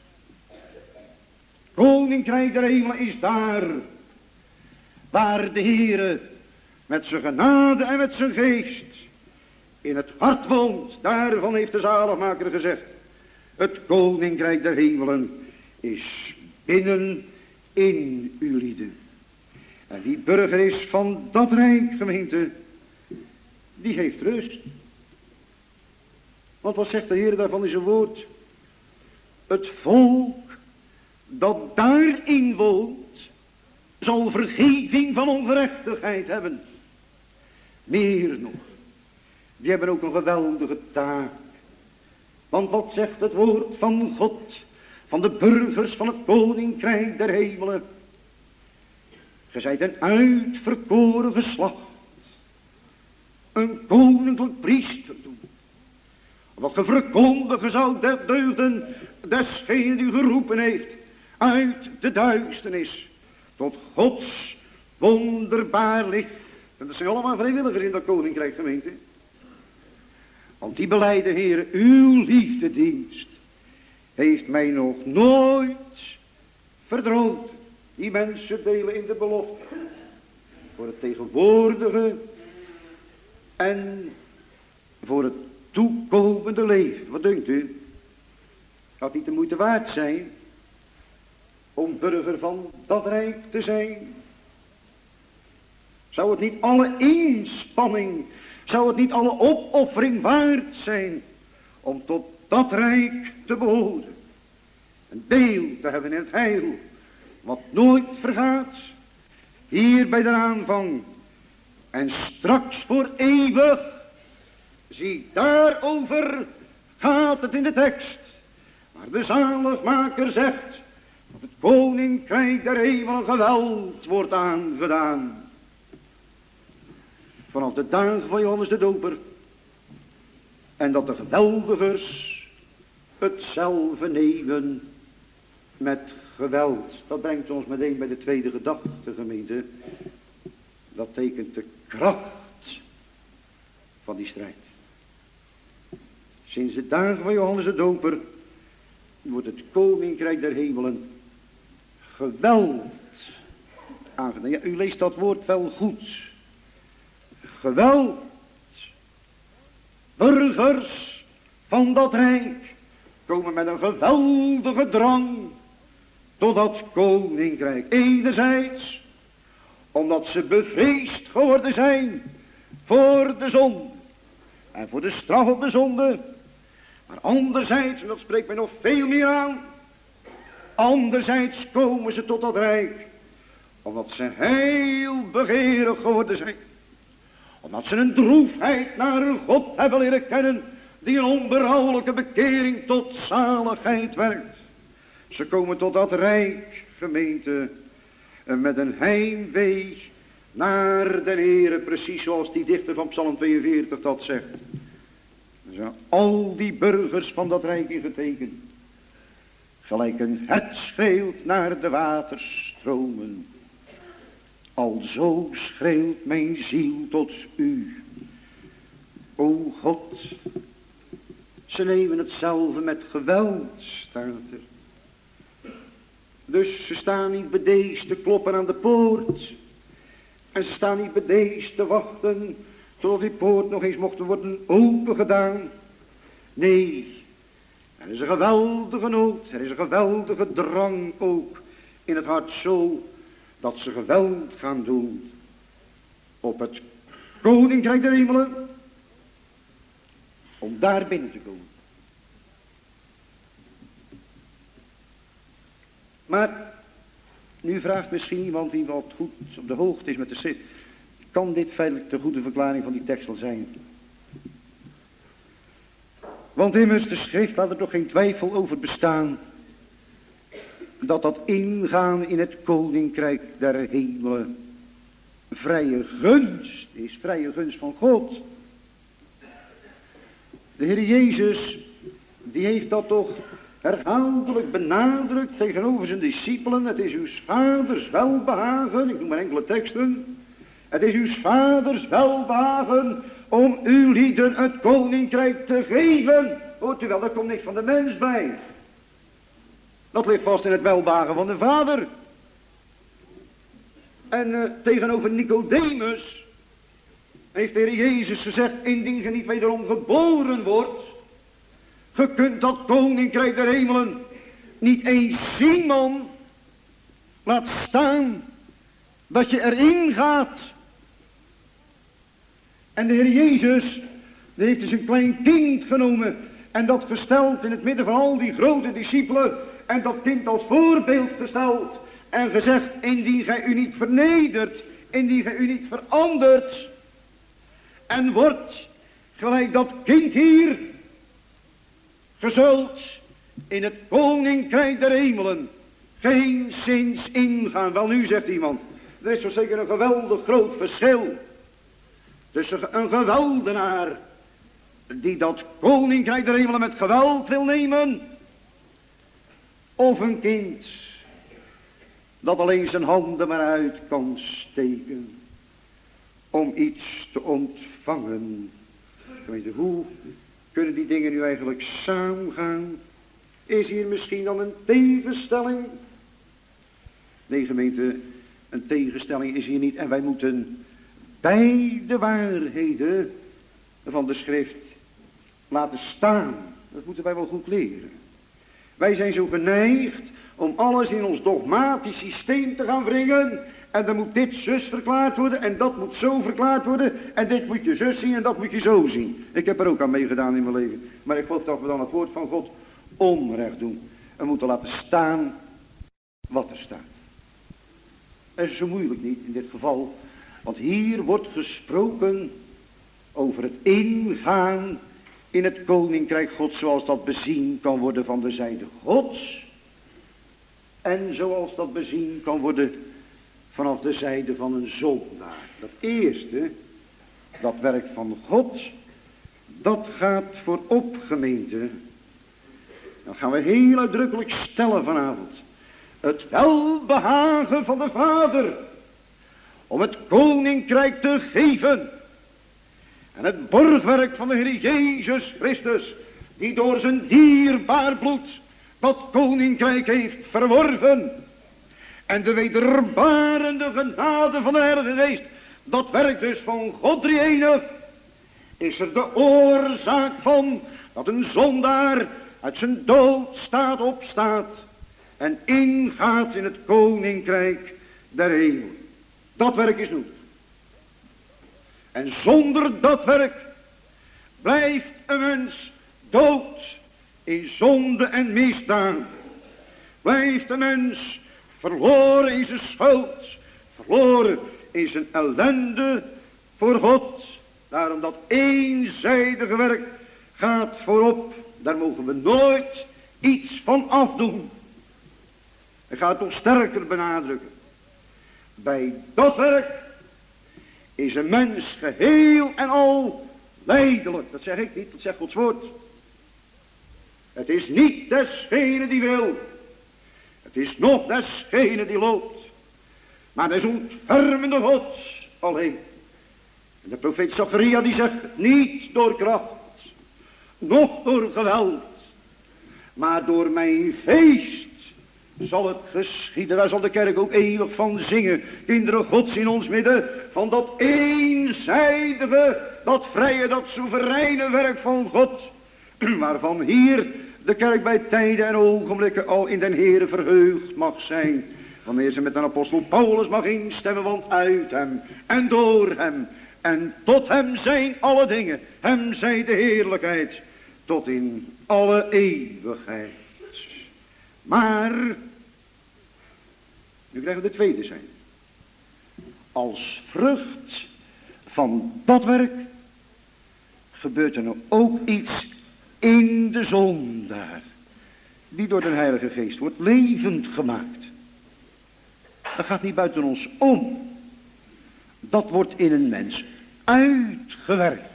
[SPEAKER 1] Koninkrijk der hemel is daar waar de Heere met zijn genade en met zijn geest in het hart woont. Daarvan heeft de zaligmaker gezegd, het koninkrijk der hemelen is binnen in uw lieden. En wie burger is van dat rijk, gemeente, die heeft rust. Want wat zegt de Heer daarvan in zijn woord? Het volk dat daarin woont, zal vergeving van ongerechtigheid hebben. Meer nog, die hebben ook een geweldige taak. Want wat zegt het woord van God, van de burgers van het koninkrijk der hemelen? Ge zijt een uitverkoren geslacht, een koninklijk priesterdoel, wat ge verkondigen zou de deugden desgene die u geroepen heeft uit de duisternis tot Gods wonderbaar licht. En dat zijn allemaal vrijwilligers in dat koninkrijk, gemeente. Want die belijden, Heer, uw liefdedienst heeft mij nog nooit verdroten. Die mensen delen in de belofte voor het tegenwoordige en voor het toekomende leven. Wat denkt u? Zou het niet de moeite waard zijn om burger van dat rijk te zijn? Zou het niet alle inspanning, zou het niet alle opoffering waard zijn om tot dat rijk te behoren? Een deel te hebben in het heil, wat nooit vergaat, hier bij de aanvang en straks voor eeuwig. Zie, daarover gaat het in de tekst, waar de zaligmaker zegt dat het koninkrijk der hemelen geweld wordt aangedaan. Vanaf de dagen van Johannes de Doper. En dat de geweldigers hetzelfde nemen met geweld. Dat brengt ons meteen bij de tweede gedachte, gemeente. Dat tekent de kracht van die strijd. Sinds de dagen van Johannes de Doper wordt het koninkrijk der hemelen geweld aangedaan. Ja, u leest dat woord wel goed. Geweld. Burgers van dat rijk komen met een geweldige drang tot dat koninkrijk. Enerzijds omdat ze bevreesd geworden zijn voor de zonde en voor de straf op de zonde. Maar anderzijds, en dat spreekt mij nog veel meer aan, anderzijds komen ze tot dat rijk omdat ze heel begeerig geworden zijn. Omdat ze een droefheid naar hun God hebben leren kennen, die een onberouwelijke bekering tot zaligheid werkt. Ze komen tot dat rijk, gemeente, met een heimwee naar de Heere, precies zoals die dichter van Psalm 42 dat zegt. Er zijn al die burgers van dat rijk in getekend. Gelijk een hert schreeuwt naar de waterstromen. Alzo schreeuwt mijn ziel tot u. O God, ze nemen hetzelfde met geweld, staat er. Dus ze staan niet bedeesd te kloppen aan de poort. En ze staan niet bedeesd te wachten tot die poort nog eens mocht worden opengedaan. Nee, er is een geweldige nood, er is een geweldige drang ook in het hart, zo dat ze geweld gaan doen op het koninkrijk der hemelen, om daar binnen te komen.
[SPEAKER 2] Maar nu vraagt misschien iemand die wat goed op de hoogte is met de schrift. Kan dit feitelijk de goede verklaring van die tekst wel zijn? Want immers de schrift laat er toch geen twijfel over bestaan. Dat ingaan in het koninkrijk der hemelen vrije gunst is. Vrije gunst van God. De Heer Jezus, die heeft dat toch herhaaldelijk benadrukt tegenover zijn discipelen. Het is uw vaders welbehagen, ik noem maar enkele teksten. Het is uw vaders welbehagen om uw lieden het koninkrijk te geven. Hoort u wel, daar komt niks van de mens bij. Dat ligt vast in het welbehagen van de Vader. En tegenover Nicodemus heeft de Heer Jezus gezegd, indien je niet wederom geboren wordt, je kunt dat koninkrijk der hemelen niet eens zien, man. Laat staan dat je erin gaat. En de Heer Jezus, die heeft dus een klein kind genomen en dat gesteld in het midden van al die grote discipelen en dat kind als voorbeeld gesteld en gezegd, indien gij u niet vernedert, indien gij u niet verandert en wordt gelijk dat kind hier, ge zult in het koninkrijk der hemelen geen zins ingaan. Wel nu, zegt iemand, er is zo zeker een geweldig groot verschil tussen een geweldenaar die dat koninkrijk der hemelen met geweld wil nemen, of een kind dat alleen zijn handen maar uit kan steken om iets te ontvangen. Weet je, hoe kunnen die dingen nu eigenlijk samengaan? Is hier misschien dan een tegenstelling? Nee, gemeente, een tegenstelling is hier niet. En wij moeten beide waarheden van de schrift laten staan. Dat moeten wij wel goed leren. Wij zijn zo geneigd om alles in ons dogmatisch systeem te gaan wringen. En dan moet dit zus verklaard worden en dat moet zo verklaard worden. En dit moet je zus zien en dat moet je zo zien. Ik heb er ook aan meegedaan in mijn leven. Maar ik geloof dat we dan het woord van God onrecht doen. We moeten laten staan wat er staat. Dat is zo moeilijk niet in dit geval. Want hier wordt gesproken over het ingaan in het koninkrijk Gods, zoals dat bezien kan worden van de zijde Gods. En zoals dat bezien kan worden vanaf de zijde van een zondaar. Dat eerste, dat werk van God, dat gaat voorop, gemeente. Dat gaan we heel uitdrukkelijk stellen vanavond. Het welbehagen van de Vader om het koninkrijk te geven. En het borgwerk van de Heer Jezus Christus, die door zijn dierbaar bloed dat koninkrijk heeft verworven. En de wederbarende genade van de Heilige Geest, dat werk dus van God drie-enig, is er de oorzaak van dat een zondaar uit zijn doodstaat opstaat en ingaat in het koninkrijk der hemel. Dat werk is nodig. En zonder dat werk blijft een mens dood in zonde en misdaad. Blijft een mens verloren in zijn schuld, verloren in zijn ellende voor God. Daarom dat eenzijdige werk gaat voorop. Daar mogen we nooit iets van afdoen. Ik ga het nog sterker benadrukken. Bij dat werk is een mens geheel en al lijdelijk. Dat zeg ik niet, dat zegt Gods woord. Het is niet desgene die wil. Het is nog desgene die loopt. Maar des ontfermende Gods alleen. En de profeet Zacharia die zegt, niet door kracht, noch door geweld, maar door mijn geest zal het geschieden. Daar zal de kerk ook eeuwig van zingen. Kinderen Gods in ons midden, van dat eenzijdige, dat vrije, dat soevereine werk van God, waarvan hier de kerk bij tijden en ogenblikken al in den Heere verheugd mag zijn. Wanneer ze met een apostel Paulus mag instemmen, want uit hem en door hem en tot hem zijn alle dingen. Hem zij de heerlijkheid tot in alle eeuwigheid. Maar Nu krijgen we de tweede zijn. Als vrucht van dat werk gebeurt er nou ook iets in de zondaar, die door de Heilige Geest wordt levend gemaakt. Dat gaat niet buiten ons om. Dat wordt in een mens uitgewerkt.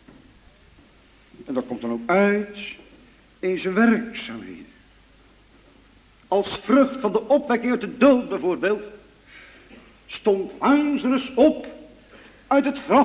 [SPEAKER 2] En dat komt dan ook uit in zijn werkzaamheden. Als vrucht van de opwekking uit de dood bijvoorbeeld, stond Lazarus op uit het graf.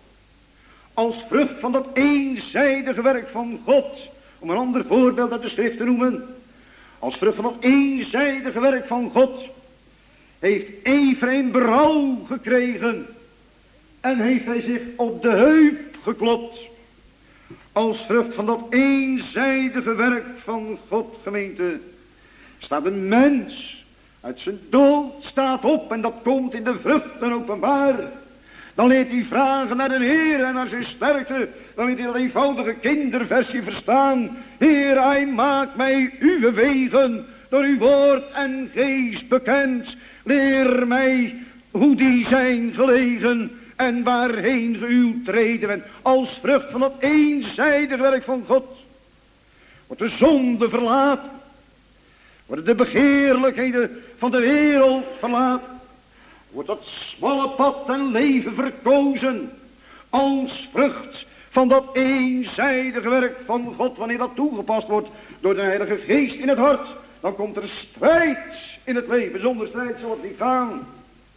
[SPEAKER 2] Als vrucht van dat eenzijdige werk van God, om een ander voorbeeld uit de schrift te noemen. Als vrucht van dat eenzijdige werk van God, heeft Efraïm berouw gekregen en heeft hij zich op de heup geklopt. Als vrucht van dat eenzijdige werk van God, gemeente, staat een mens uit zijn dood staat op en dat komt in de vruchten openbaar. Dan leert hij vragen naar de Heer en naar zijn sterkte. Dan leert hij dat eenvoudige kinderversje verstaan. Heer, hij maakt mij uw wegen door uw woord en geest bekend. Leer mij hoe die zijn gelegen en waarheen ge uw treden bent. Als vrucht van dat eenzijdige werk van God wordt de zonde verlaten. Worden de begeerlijkheden van de wereld verlaten. Wordt dat smalle pad en leven verkozen. Als vrucht van dat eenzijdige werk van God. Wanneer dat toegepast wordt door de Heilige Geest in het hart. Dan komt er strijd in het leven. Zonder strijd zal het niet gaan.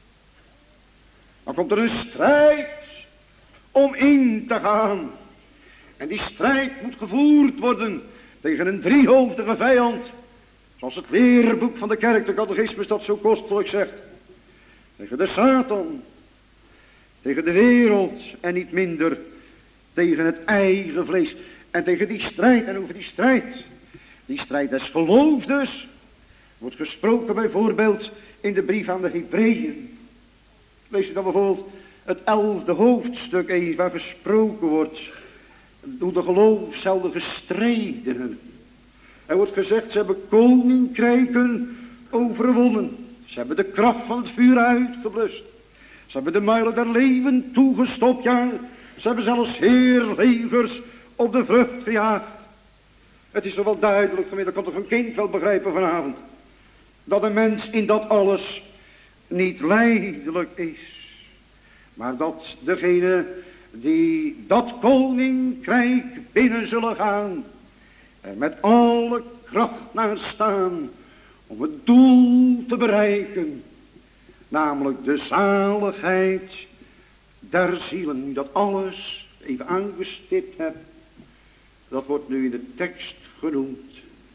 [SPEAKER 2] Dan komt er een strijd om in te gaan. En die strijd moet gevoerd worden tegen een driehoofdige vijand. Zoals het leerboek van de kerk, de catechismus, dat zo kostelijk zegt. Tegen de Satan. Tegen de wereld en niet minder tegen het eigen vlees. En tegen die strijd en over die strijd. Die strijd des geloofs dus. Wordt gesproken bijvoorbeeld in de brief aan de Hebreeën. Lees je dan bijvoorbeeld het 11e hoofdstuk eens waar gesproken wordt. Hoe de geloofshelden gestreden hebben. Er wordt gezegd, ze hebben koninkrijken overwonnen. Ze hebben de kracht van het vuur uitgeblust. Ze hebben de muilen der leeuwen toegestopt, ja. Ze hebben zelfs heerlegers op de vlucht gejaagd. Het is toch wel duidelijk, dat kan toch een kind wel begrijpen vanavond. Dat een mens in dat alles niet lijdelijk is. Maar dat degene die dat koninkrijk binnen zullen gaan. En met alle kracht naar staan. Om het doel te bereiken. Namelijk de zaligheid der zielen. Dat alles even aangestipt heb. Dat wordt nu in de tekst genoemd.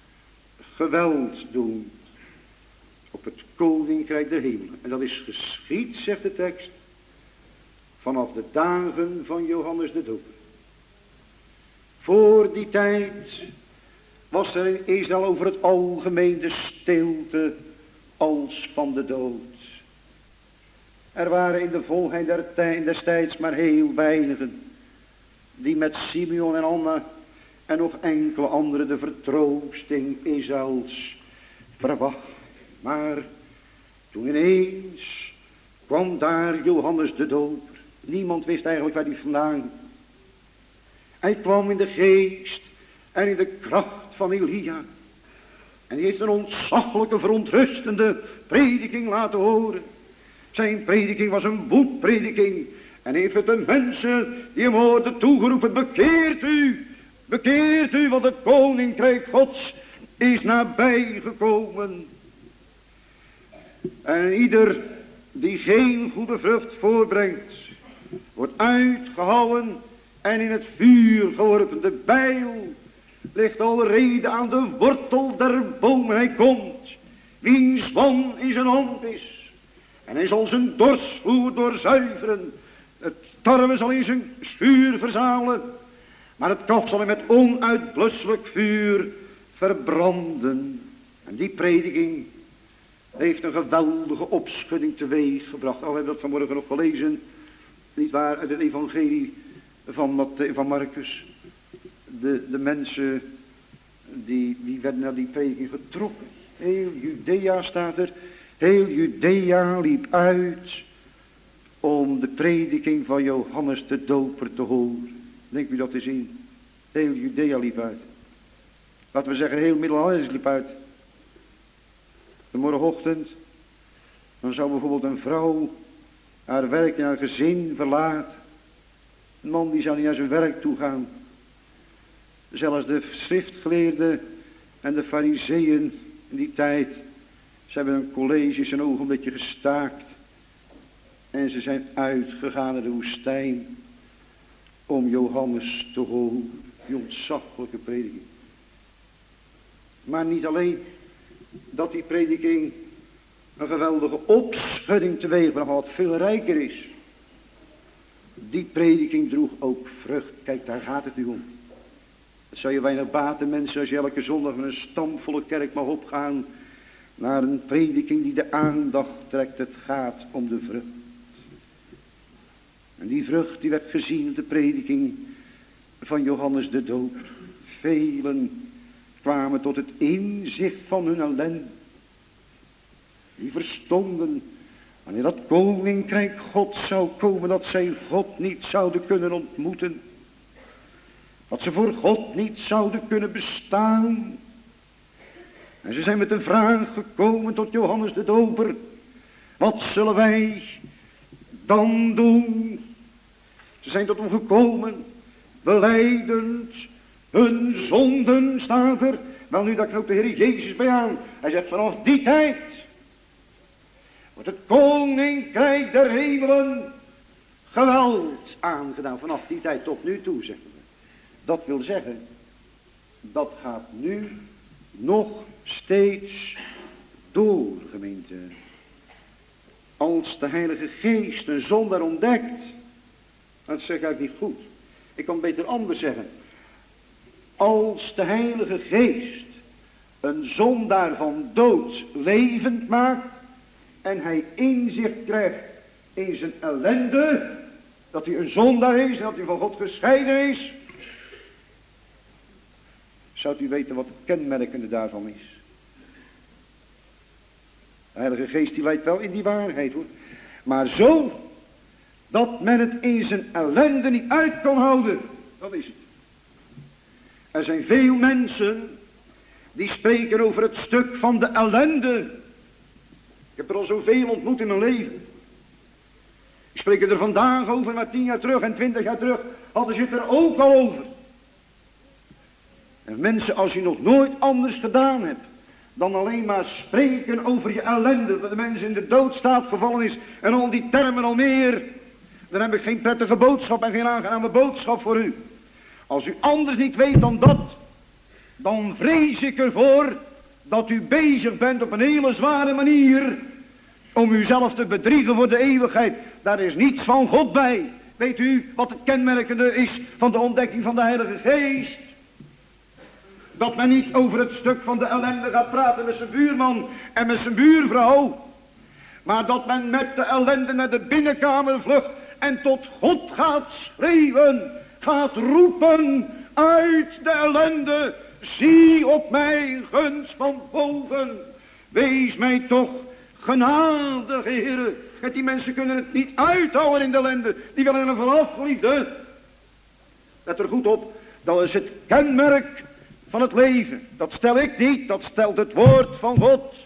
[SPEAKER 2] Geweld doen. Op het koninkrijk der hemelen. En dat is geschied, zegt de tekst. Vanaf de dagen van Johannes de Doper. Voor die tijd was er in Israël over het algemeen de stilte als van de dood. Er waren in de volheid destijds maar heel weinigen die met Simeon en Anna en nog enkele anderen de vertroosting Israëls verwacht. Maar toen ineens kwam daar Johannes de Doper. Niemand wist eigenlijk waar hij vandaan kwam. Hij kwam in de geest en in de kracht van Elia. En die heeft een ontzaglijke, verontrustende prediking laten horen. Zijn prediking was een boetprediking. En heeft het de mensen die hem hoorden toegeroepen: bekeert u, want het koninkrijk Gods is nabij gekomen. En ieder die geen goede vrucht voorbrengt, wordt uitgehouwen en in het vuur geworpen. De bijl ligt alrede aan de wortel der bomen. Hij komt, wiens wan in zijn hand is. En hij zal zijn dorsvloer doorzuiveren. Het tarwe zal in zijn schuur verzamelen. Maar het kaf zal hij met onuitblusselijk vuur verbranden. En die prediking heeft een geweldige opschudding teweeg gebracht. Al hebben we dat vanmorgen nog gelezen. Niet waar, uit het evangelie van Marcus. De mensen die werden naar die prediking getrokken. Heel Judea staat er. Heel Judea liep uit om de prediking van Johannes de Doper te horen. Denk u dat te zien? Heel Judea liep uit. Laten we zeggen, heel Middellanders liep uit. De morgenochtend, dan zou bijvoorbeeld een vrouw haar werk en haar gezin verlaten. Een man die zou niet naar zijn werk toe gaan. Zelfs de schriftgeleerden en de fariseeën in die tijd, ze hebben hun colleges een ogenblikje gestaakt. En ze zijn uitgegaan naar de woestijn om Johannes te horen. Die ontzaglijke prediking. Maar niet alleen dat die prediking een geweldige opschudding teweegbracht, wat veel rijker is. Die prediking droeg ook vrucht. Kijk, daar gaat het nu om. Het zou je weinig baten, mensen, als je elke zondag met een stamvolle kerk mag opgaan naar een prediking die de aandacht trekt. Het gaat om de vrucht. En die vrucht die werd gezien in de prediking van Johannes de Doper. Velen kwamen tot het inzicht van hun ellende. Die verstonden, wanneer dat koninkrijk God zou komen, dat zij God niet zouden kunnen ontmoeten. Dat ze voor God niet zouden kunnen bestaan. En ze zijn met de vraag gekomen tot Johannes de Doper. Wat zullen wij dan doen? Ze zijn tot hem gekomen, belijdend hun zonden, staat er. Wel nu, daar knoopt de Heer Jezus bij aan. Hij zegt, vanaf die tijd wordt het koninkrijk der hemelen geweld aangedaan. Vanaf die tijd tot nu toe, zeggen we. Dat wil zeggen, dat gaat nu nog steeds door, gemeente. Als de Heilige Geest een zondaar ontdekt, dat zeg ik eigenlijk niet goed. Ik kan beter anders zeggen. Als de Heilige Geest een zondaar van dood levend maakt en hij inzicht krijgt in zijn ellende, dat hij een zondaar is en dat hij van God gescheiden is, zou u weten wat het kenmerkende daarvan is. De Heilige Geest die leidt wel in die waarheid, hoor. Maar zo dat men het in zijn ellende niet uit kan houden. Dat is het. Er zijn veel mensen die spreken over het stuk van de ellende. Ik heb er al zoveel ontmoet in mijn leven. Die spreken er vandaag over, maar 10 jaar terug en 20 jaar terug hadden ze het er ook al over. En mensen, als je nog nooit anders gedaan hebt dan alleen maar spreken over je ellende, dat de mensen in de doodstaat gevallen is en al die termen al meer, dan heb ik geen prettige boodschap en geen aangename boodschap voor u. Als u anders niet weet dan dat, dan vrees ik ervoor dat u bezig bent op een hele zware manier om uzelf te bedriegen voor de eeuwigheid. Daar is niets van God bij. Weet u wat het kenmerkende is van de ontdekking van de Heilige Geest? Dat men niet over het stuk van de ellende gaat praten met zijn buurman en met zijn buurvrouw. Maar dat men met de ellende naar de binnenkamer vlucht en tot God gaat schreeuwen. Gaat roepen uit de ellende. Zie op mij gunst van boven. Wees mij toch genadig, Heere. En die mensen kunnen het niet uithouden in de ellende. Die willen er vanaf, liefde. Let er goed op. Dat is het kenmerk van het leven. Dat stel ik niet, dat stelt het woord van God.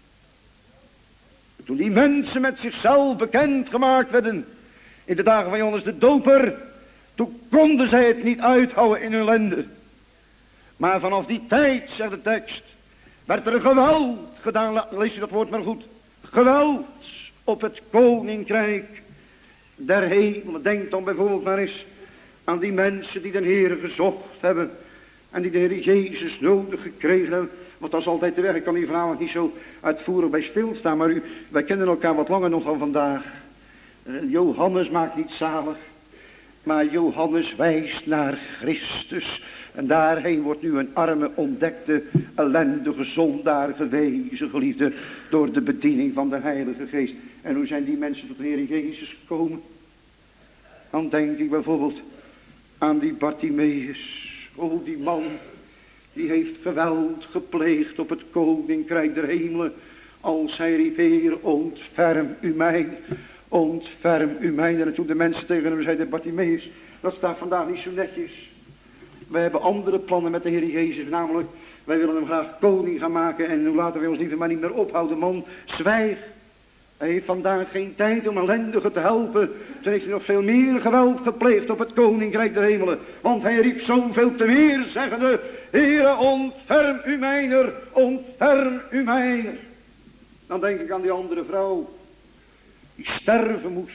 [SPEAKER 2] Toen die mensen met zichzelf bekend gemaakt werden in de dagen van Johannes de Doper, toen konden zij het niet uithouden in hun ellende. Maar vanaf die tijd, zegt de tekst, werd er geweld gedaan. Lees je dat woord maar goed. Geweld op het koninkrijk der hemelen. Denk dan bijvoorbeeld maar eens aan die mensen die de Heere gezocht hebben en die de Heer Jezus nodig gekregen hebben. Want dat is altijd de weg. Ik kan hier vanavond niet zo uitvoerig bij stilstaan. Maar wij kennen elkaar wat langer nog dan vandaag. Johannes maakt niet zalig. Maar Johannes wijst naar Christus. En daarheen wordt nu een arme, ontdekte, ellendige zondaar gewezen, geliefde, door de bediening van de Heilige Geest. En hoe zijn die mensen tot de Heer Jezus gekomen? Dan denk ik bijvoorbeeld aan die Bartimeus. Oh, die man, die heeft geweld gepleegd op het koninkrijk der hemelen. Als hij riep, Heer, ontferm u mij. Ontferm u mij. En toen de mensen tegen hem zeiden, Bartimeus, dat staat vandaag niet zo netjes. Wij hebben andere plannen met de Heer Jezus, namelijk, wij willen hem graag koning gaan maken. En nu laten wij ons liever maar niet meer ophouden, man. Zwijg. Hij heeft vandaag geen tijd om ellendigen te helpen. Toen heeft hij nog veel meer geweld gepleegd op het koninkrijk der hemelen. Want hij riep zoveel te meer, zeggende, Heere, ontferm u mijner, ontferm u mijner. Dan denk ik aan die andere vrouw, die sterven moest.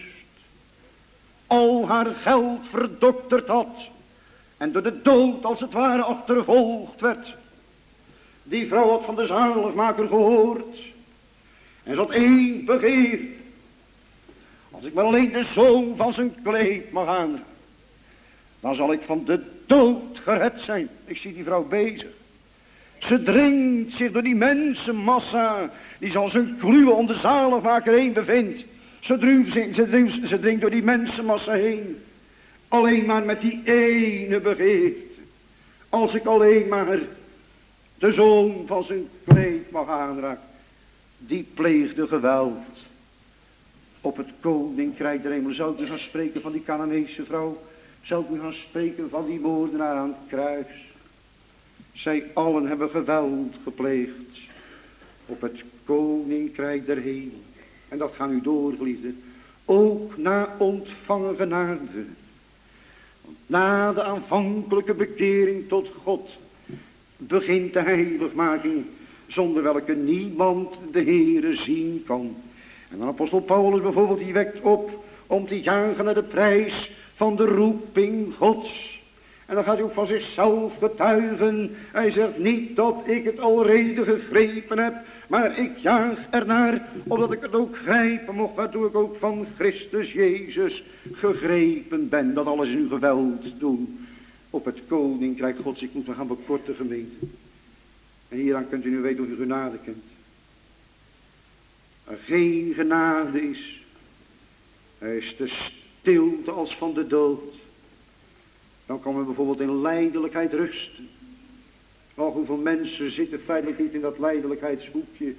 [SPEAKER 2] Al haar geld verdokterd had. En door de dood als het ware achtervolgd werd. Die vrouw had van de zaligmaker gehoord. En ze had één begeer. Als ik maar alleen de zoom van zijn kleed mag aanraken, dan zal ik van de dood gered zijn. Ik zie die vrouw bezig. Ze dringt zich door die mensenmassa, die zal zijn kluwen om de zaligmaker heen bevindt. Ze dringt door die mensenmassa heen. Alleen maar met die ene begeerte. Als ik alleen maar de zoom van zijn kleed mag aanraken. Die pleegde geweld op het koninkrijk der hemel. Zou ik nu gaan spreken van die Canaanese vrouw? Zou ik nu gaan spreken van die moordenaar aan het kruis? Zij allen hebben geweld gepleegd op het koninkrijk der hemel. En dat gaan u door, geliefden. Ook na ontvangen genade. Want na de aanvankelijke bekering tot God begint de heiligmaking, zonder welke niemand de Heere zien kan. En dan apostel Paulus bijvoorbeeld, die wekt op om te jagen naar de prijs van de roeping Gods. En dan gaat hij ook van zichzelf getuigen. Hij zegt niet dat ik het alrede gegrepen heb, maar ik jaag ernaar, opdat ik het ook grijpen mocht, waardoor ik ook van Christus Jezus gegrepen ben. Dat alles in uw geweld doen op het koninkrijk Gods. Ik moet me gaan bekorten, gemeente. En hieraan kunt u nu weten of u genade kent. Er geen genade is. Er is de stilte als van de dood. Dan kan men bijvoorbeeld in lijdelijkheid rusten. Och, hoeveel mensen zitten feitelijk niet in dat lijdelijkheidshoekje.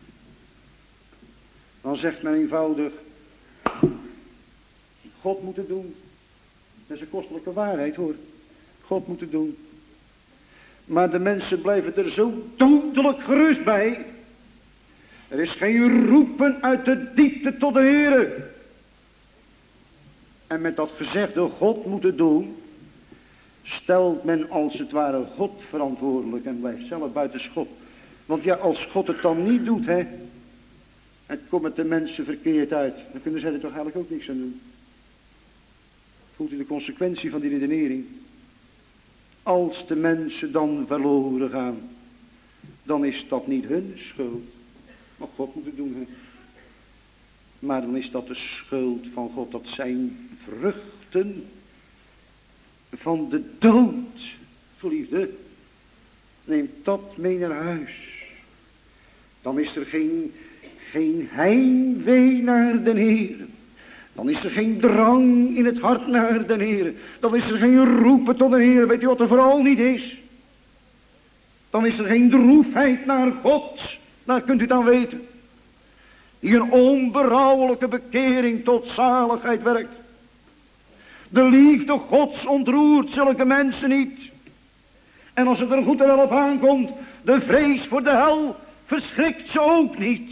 [SPEAKER 2] Dan zegt men eenvoudig, God moet het doen. Dat is een kostelijke waarheid, hoor. God moet het doen. Maar de mensen blijven er zo dodelijk gerust bij. Er is geen roepen uit de diepte tot de Heere. En met dat gezegde, God moet het doen, stelt men als het ware God verantwoordelijk en blijft zelf buiten schot. Want ja, als God het dan niet doet, hè, en komt het de mensen verkeerd uit, dan kunnen zij er toch eigenlijk ook niks aan doen. Voelt u de consequentie van die redenering? Als de mensen dan verloren gaan, dan is dat niet hun schuld. Maar God moet het doen, hè. Maar dan is dat de schuld van God. Dat zijn vruchten van de dood. Geliefde, neem dat mee naar huis. Dan is er geen heimwee naar de Heer. Dan is er geen drang in het hart naar de Heer. Dan is er geen roepen tot de Heer. Weet u wat er vooral niet is? Dan is er geen droefheid naar God. Daar kunt u dan weten. Die een onberouwelijke bekering tot zaligheid werkt. De liefde Gods ontroert zulke mensen niet. En als het er goed en wel op aankomt, de vrees voor de hel verschrikt ze ook niet.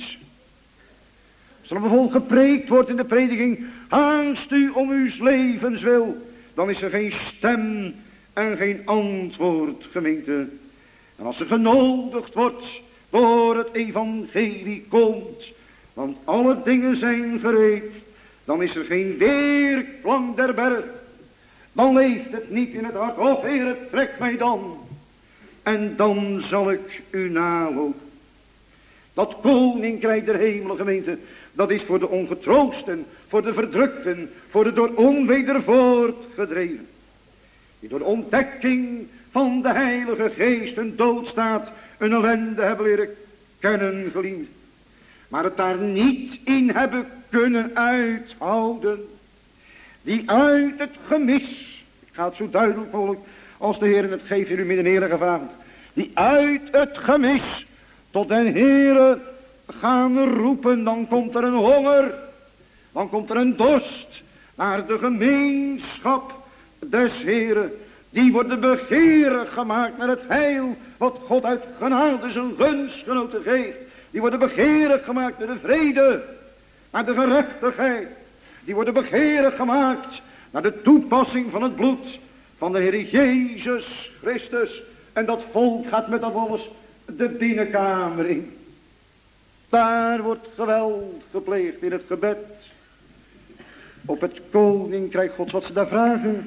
[SPEAKER 2] Als er bijvoorbeeld gepreekt wordt in de prediking, haast u om uw levens wil, dan is er geen stem en geen antwoord, gemeente. En als er genodigd wordt door het evangelie komt, want alle dingen zijn gereed, dan is er geen weerklank der berg. Dan leeft het niet in het hart. Och, Heer, trek mij dan. En dan zal ik u nalopen. Dat koninkrijk der hemelen, gemeente, dat is voor de ongetroosten, voor de verdrukten, voor de door onweder voortgedreven. Die door de ontdekking van de Heilige Geest een doodstaat, een ellende hebben leren kennen, geliefd. Maar het daar niet in hebben kunnen uithouden. Die uit het gemis, ik ga het zo duidelijk mogelijk als de Heer het geeft in uw midden, Heere, gevraagd. Die uit het gemis tot den Heere gaan roepen, dan komt er een honger, dan komt er een dorst naar de gemeenschap des Heren. Die worden begeerig gemaakt naar het heil wat God uit genade zijn gunstgenoten geeft. Die worden begeerig gemaakt naar de vrede, naar de gerechtigheid. Die worden begeerig gemaakt naar de toepassing van het bloed van de Heer Jezus Christus. En dat volk gaat met dat alles de binnenkamer in. Daar wordt geweld gepleegd in het gebed. Op het koninkrijk Gods, wat ze daar vragen.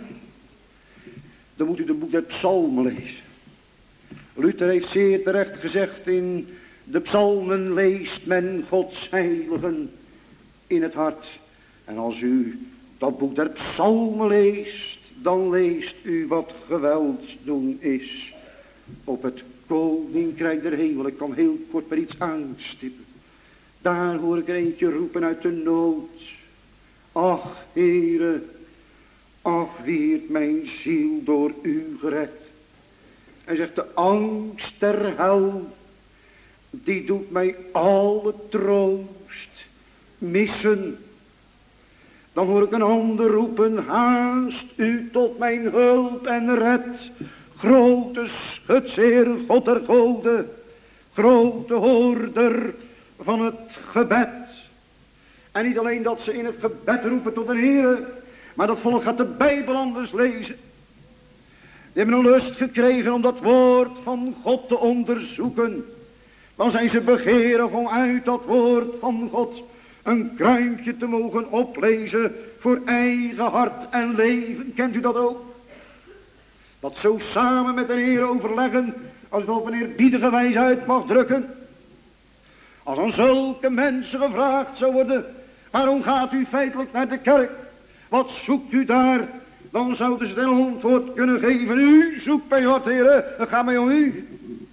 [SPEAKER 2] Dan moet u de boek der psalmen lezen. Luther heeft zeer terecht gezegd, in de psalmen leest men Gods heiligen in het hart. En als u dat boek der psalmen leest, dan leest u wat geweld doen is op het koninkrijk der hemel. Ik kan heel kort maar iets aanstippen. Daar hoor ik er eentje roepen uit de nood. Ach, Heere, ach, wie heeft mijn ziel door u gered. Hij zegt, de angst der hel, die doet mij alle troost missen. Dan hoor ik een ander roepen, haast u tot mijn hulp en red. Grote schutzeer, God der goden, grote hoorder van het gebed. En niet alleen dat ze in het gebed roepen tot de Heer, maar dat volk gaat de Bijbel anders lezen. Die hebben een lust gekregen om dat woord van God te onderzoeken. Dan zijn ze begeerig om uit dat woord van God een kruimpje te mogen oplezen voor eigen hart en leven. Kent u dat ook? Dat zo samen met de Heer overleggen, als het op een eerbiedige wijze uit mag drukken. Als aan zulke mensen gevraagd zou worden, waarom gaat u feitelijk naar de kerk? Wat zoekt u daar? Dan zouden ze een antwoord kunnen geven. U zoekt bij God, Heer, het gaat mij om u.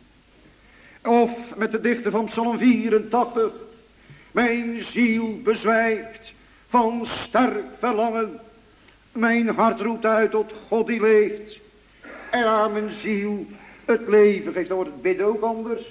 [SPEAKER 2] Of met de dichter van Psalm 84. Mijn ziel bezwijkt van sterk verlangen. Mijn hart roept uit tot God die leeft. En aan mijn ziel het leven geeft. Dan wordt het bidden ook anders.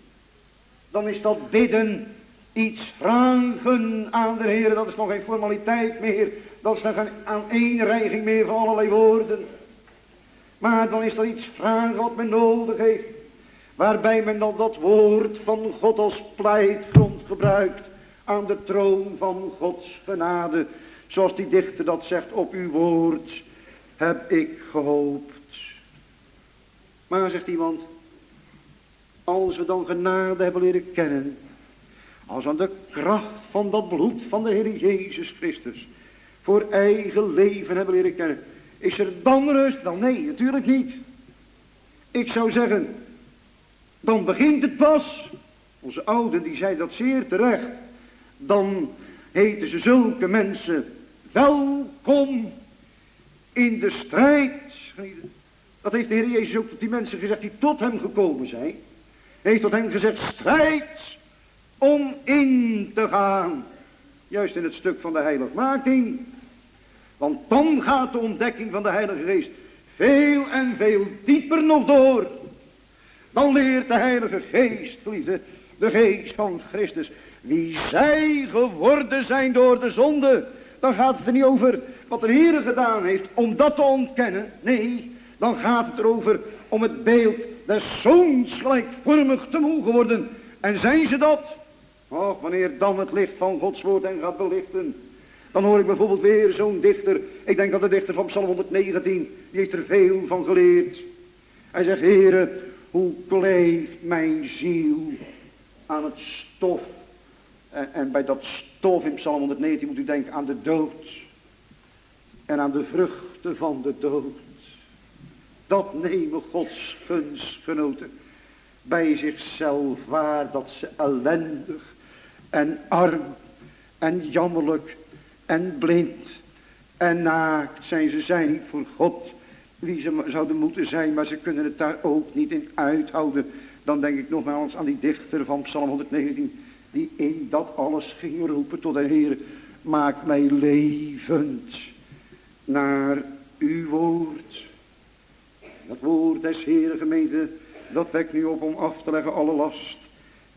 [SPEAKER 2] Dan is dat bidden iets vragen aan de Heer. Dat is nog geen formaliteit meer. Dat is nog geen aaneenreiging meer van allerlei woorden. Maar dan is dat iets vragen wat men nodig heeft. Waarbij men dan dat woord van God als pleitgrond gebruikt. Aan de troon van Gods genade. Zoals die dichter dat zegt, op uw woord heb ik gehoopt. Maar zegt iemand, als we dan genade hebben leren kennen. Als aan de kracht van dat bloed van de Heer Jezus Christus voor eigen leven hebben leren kennen. Is er dan rust? Dan nee, natuurlijk niet. Ik zou zeggen, dan begint het pas. Onze ouden die zei dat zeer terecht. Dan heten ze zulke mensen welkom in de strijd. Dat heeft de Heer Jezus ook tot die mensen gezegd die tot hem gekomen zijn. Hij heeft tot hen gezegd, strijd om in te gaan. Juist in het stuk van de heiligmaking. Want dan gaat de ontdekking van de Heilige Geest veel en veel dieper nog door. Dan leert de Heilige Geest, geliefde, de Geest van Christus, wie zij geworden zijn door de zonde. Dan gaat het er niet over wat de Heer gedaan heeft om dat te ontkennen. Nee, dan gaat het erover om het beeld des zoons gelijkvormig te mogen worden. En zijn ze dat? Och, wanneer dan het licht van Gods woord hen gaat belichten. Dan hoor ik bijvoorbeeld weer zo'n dichter. Ik denk aan de dichter van Psalm 119. Die heeft er veel van geleerd. Hij zegt, Heere, hoe kleeft mijn ziel aan het stof. En bij dat stof in Psalm 119 moet u denken aan de dood. En aan de vruchten van de dood. Dat nemen Gods gunstgenoten bij zichzelf waar, dat ze ellendig en arm en jammerlijk en blind en naakt zijn. Ze zijn niet voor God wie ze zouden moeten zijn, maar ze kunnen het daar ook niet in uithouden. Dan denk ik nogmaals aan die dichter van Psalm 119, die in dat alles ging roepen tot de Heer, maak mij levend naar uw woord. Dat woord des Heeren, gemeente, dat wekt nu op om af te leggen alle last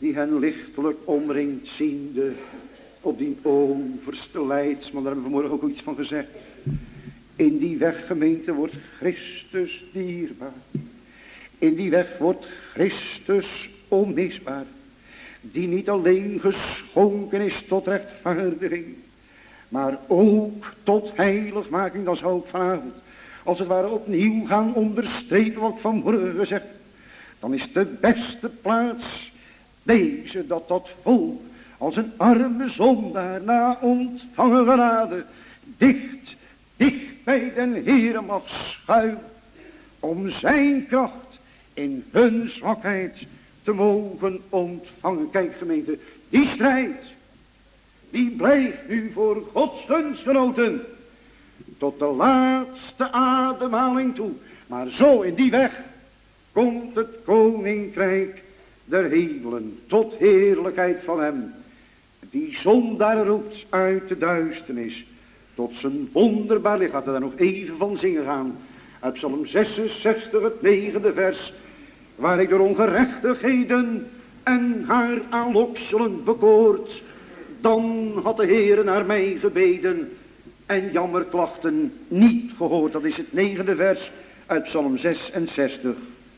[SPEAKER 2] die hen lichtelijk omringt, ziende op die overste leidsman. Daar hebben we vanmorgen ook iets van gezegd. In die weg, gemeente, wordt Christus dierbaar. In die weg wordt Christus onmisbaar. Die niet alleen geschonken is tot rechtvaardiging, maar ook tot heiligmaking. Dan zou ik vanavond als het ware opnieuw gaan onderstrepen wat ik vanmorgen gezegd. Dan is de beste plaats deze, dat volk als een arme zondaar na ontvangen genade dicht bij den Heere mag schuilen, om zijn kracht in hun zwakheid te mogen ontvangen. Kijk gemeente, die strijd, die blijft nu voor Gods gunstgenoten tot de laatste ademhaling toe. Maar zo in die weg komt het koninkrijk der hemelen tot heerlijkheid van hem, die zondaar roept uit de duisternis tot zijn wonderbaar licht. Laten we daar nog even van zingen gaan. Uit Psalm 66, het 9e vers. Waar ik door ongerechtigheden en haar aanlokselen bekoord, dan had de Heere naar mij gebeden en jammerklachten niet gehoord. Dat is het 9e vers uit Psalm 66.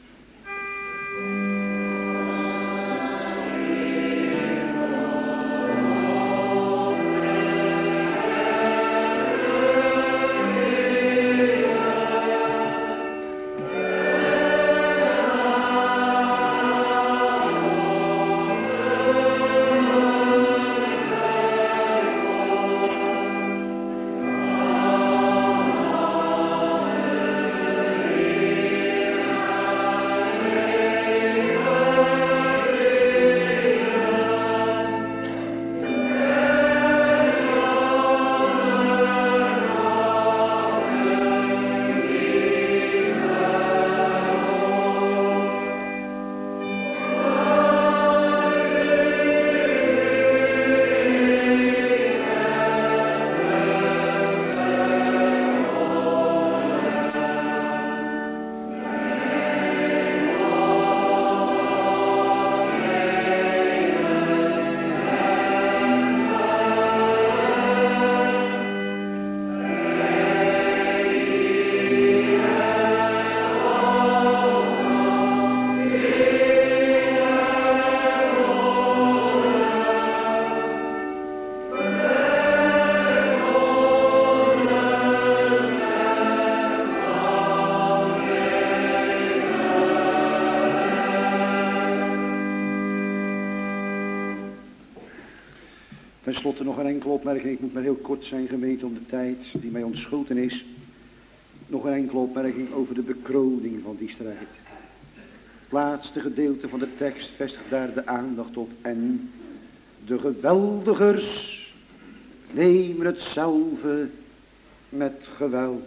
[SPEAKER 2] Ten slotte nog een enkele opmerking. Ik moet maar heel kort zijn, gemeente, om de tijd die mij ontschoten is. Nog een enkele opmerking over de bekroning van die strijd. Het laatste gedeelte van de tekst vestigt daar de aandacht op. En de geweldigers nemen hetzelfde met geweld.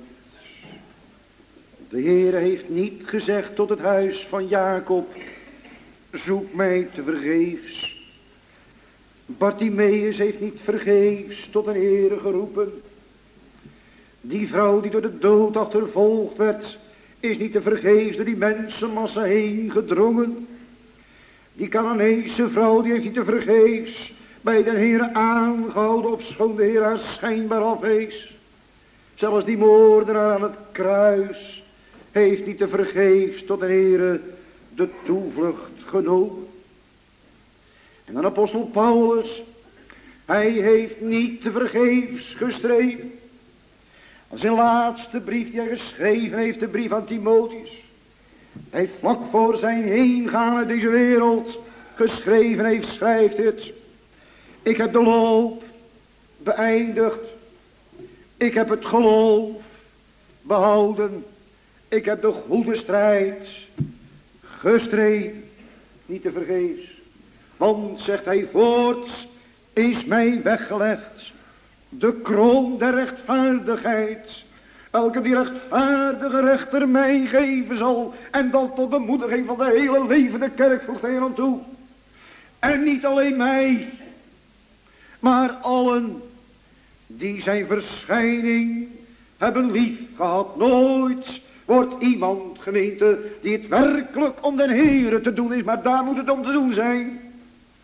[SPEAKER 2] De Heere heeft niet gezegd tot het huis van Jacob: zoek mij te vergeefs. Bartimeus heeft niet vergeefs tot een Heere geroepen. Die vrouw die door de dood achtervolgd werd, is niet te vergeefs door die mensenmassa heen gedrongen. Die Canaanese vrouw die heeft niet te vergeefs bij de Heere aangehouden, ofschoon de Heer haar schijnbaar afwees. Zelfs die moordenaar aan het kruis heeft niet te vergeefs tot de Heere de toevlucht genomen. En dan apostel Paulus, hij heeft niet te vergeefs gestreden. Als zijn laatste brief die hij geschreven heeft, de brief aan Timotheus. Hij heeft vlak voor zijn heengaan uit deze wereld geschreven heeft, schrijft het: ik heb de loop beëindigd. Ik heb het geloof behouden. Ik heb de goede strijd gestreden. Niet te vergeefs. Want, zegt hij voorts, is mij weggelegd de kroon der rechtvaardigheid, welke die rechtvaardige rechter mij geven zal, en dat tot bemoediging van de hele levende kerk, voegt hij er aan toe. En niet alleen mij, maar allen die zijn verschijning hebben lief gehad. Nooit wordt iemand, gemeente, die het werkelijk om den Heere te doen is, maar daar moet het om te doen zijn.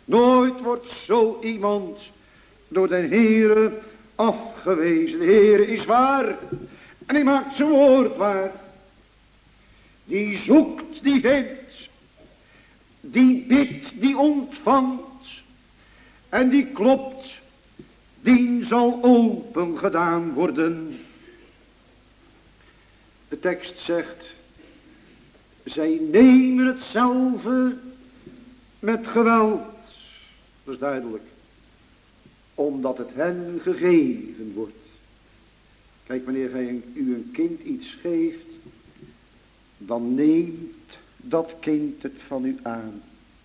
[SPEAKER 2] Nooit wordt zo iemand door de Heere afgewezen. De Heere is waar. En hij maakt zijn woord waar. Die zoekt, die vindt. Die bidt, die ontvangt. En die klopt, die zal open gedaan worden. De tekst zegt, zij nemen hetzelfde met geweld. Dat is duidelijk. Omdat het hen gegeven wordt. Kijk, wanneer gij u een kind iets geeft, dan neemt dat kind het van u aan.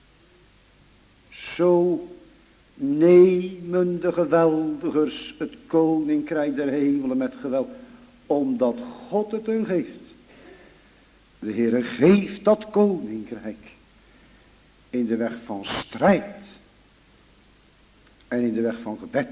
[SPEAKER 2] Zo nemen de geweldigers het koninkrijk der hemelen met geweld, omdat God het hun geeft. De Heere geeft dat koninkrijk in de weg van strijd en in de weg van gebed.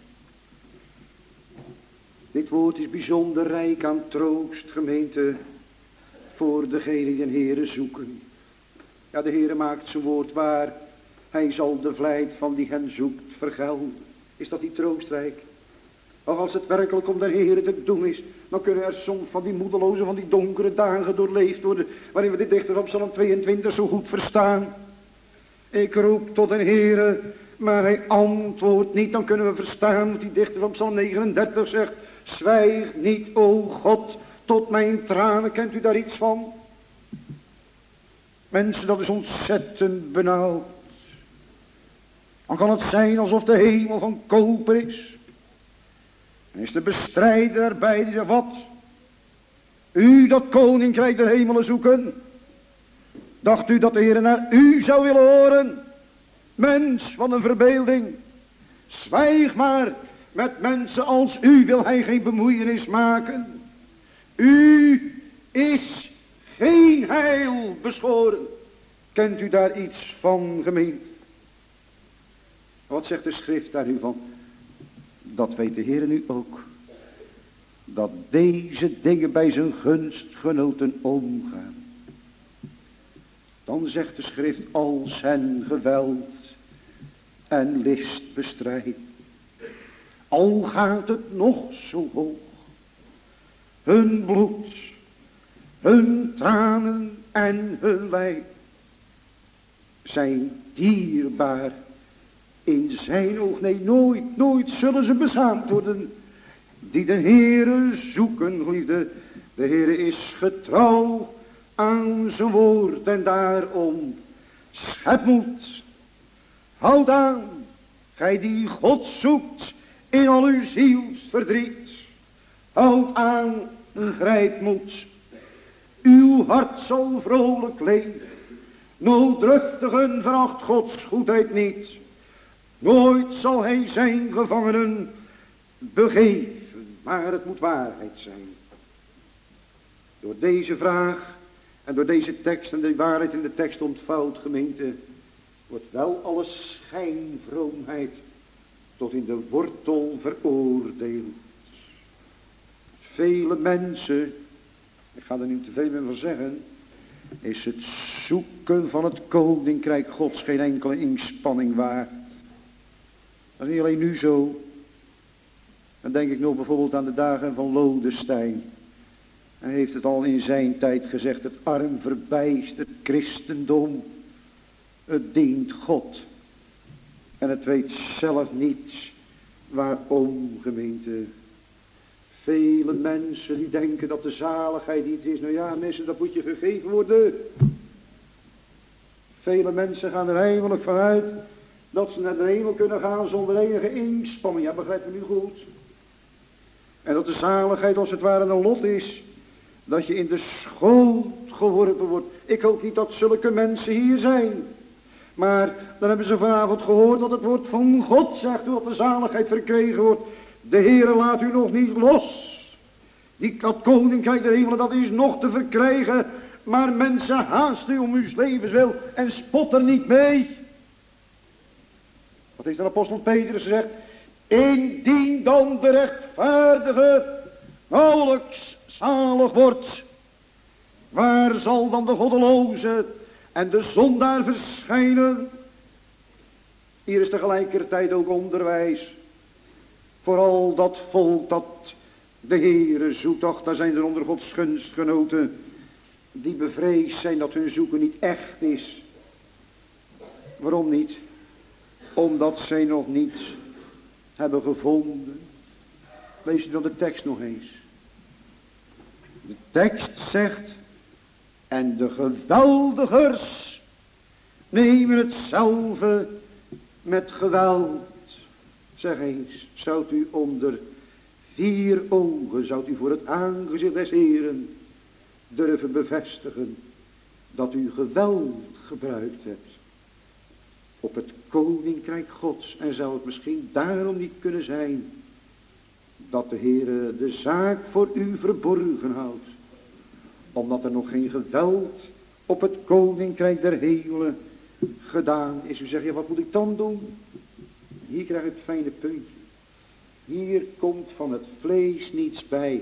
[SPEAKER 2] Dit woord is bijzonder rijk aan troost, gemeente, voor degenen die de Heere zoeken. Ja, de Heere maakt zijn woord waar. Hij zal de vlijt van die hen zoekt vergelden. Is dat niet troostrijk? Of als het werkelijk om de Heere te doen is, dan kunnen er soms van die moedeloze, van die donkere dagen doorleefd worden, waarin we dit dichter op Psalm 22 zo goed verstaan. Ik roep tot de Heere, maar hij antwoordt niet. Dan kunnen we verstaan wat die dichter van Psalm 39 zegt. Zwijg niet, o God, tot mijn tranen. Kent u daar iets van? Mensen, dat is ontzettend benauwd. Dan kan het zijn alsof de hemel van koper is. En is de bestrijder erbij die zegt, wat? U dat koninkrijk der hemelen zoeken? Dacht u dat de Heer naar u zou willen horen? Mens van een verbeelding. Zwijg maar, met mensen als u wil hij geen bemoeienis maken. U is geen heil beschoren. Kent u daar iets van, gemeente? Wat zegt de schrift daar nu van? Dat weet de Heer nu ook. Dat deze dingen bij zijn gunstgenoten omgaan. Dan zegt de schrift, als hen geweld en list bestrijdt. Al gaat het nog zo hoog. Hun bloed, hun tranen en hun lijk zijn dierbaar in zijn oog. Nee, nooit zullen ze beschaamd worden. Die de Heere zoeken, geliefde. De Heere is getrouw aan zijn woord en daarom schep moed. Houd aan, gij die God zoekt in al uw zielsverdriet. Houd aan, grijp moed. Uw hart zal vrolijk leven. Nooddruftigen veracht Gods goedheid niet. Nooit zal hij zijn gevangenen begeven, maar het moet waarheid zijn. Door deze vraag en door deze tekst en de waarheid in de tekst ontvouwd, gemeente, wordt wel alle schijnvroomheid tot in de wortel veroordeeld. Vele mensen, ik ga er niet te veel meer van zeggen, is het zoeken van het koninkrijk Gods geen enkele inspanning waard. Dat is niet alleen nu zo. Dan denk ik nog bijvoorbeeld aan de dagen van Lodestein. Hij heeft het al in zijn tijd gezegd, het arm verbijsterd christendom. Het dient God. En het weet zelf niet waarom, gemeente. Vele mensen die denken dat de zaligheid iets is. Nou ja, mensen, dat moet je gegeven worden. Vele mensen gaan er heimelijk vanuit dat ze naar de hemel kunnen gaan zonder enige inspanning. Ja, begrijp me nu goed. En dat de zaligheid als het ware een lot is. Dat je in de schoot geworpen wordt. Ik hoop niet dat zulke mensen hier zijn. Maar dan hebben ze vanavond gehoord dat het woord van God zegt dat de zaligheid verkregen wordt. De Heere laat u nog niet los. Dat koninkrijk der hemelen, dat is nog te verkrijgen. Maar mensen, haast u om uw levens wil en spot er niet mee. Wat heeft de apostel Petrus gezegd? Indien dan de rechtvaardige nauwelijks zalig wordt, waar zal dan de goddeloze en de zondaar verschijnen? Hier is tegelijkertijd ook onderwijs. Vooral dat volk dat de Heere zoekt. Ach, daar zijn er onder Gods gunstgenoten die bevreesd zijn dat hun zoeken niet echt is. Waarom niet? Omdat zij nog niet hebben gevonden. Lees u dan de tekst nog eens. De tekst zegt: en de geweldigers nemen hetzelfde met geweld. Zeg eens, zoudt u onder 4 ogen, zoudt u voor het aangezicht des Heeren durven bevestigen dat u geweld gebruikt hebt op het koninkrijk Gods? En zou het misschien daarom niet kunnen zijn dat de Heere de zaak voor u verborgen houdt, omdat er nog geen geweld op het koninkrijk der hemelen gedaan is? U zegt, ja, wat moet ik dan doen? Hier krijg ik het fijne puntje. Hier komt van het vlees niets bij.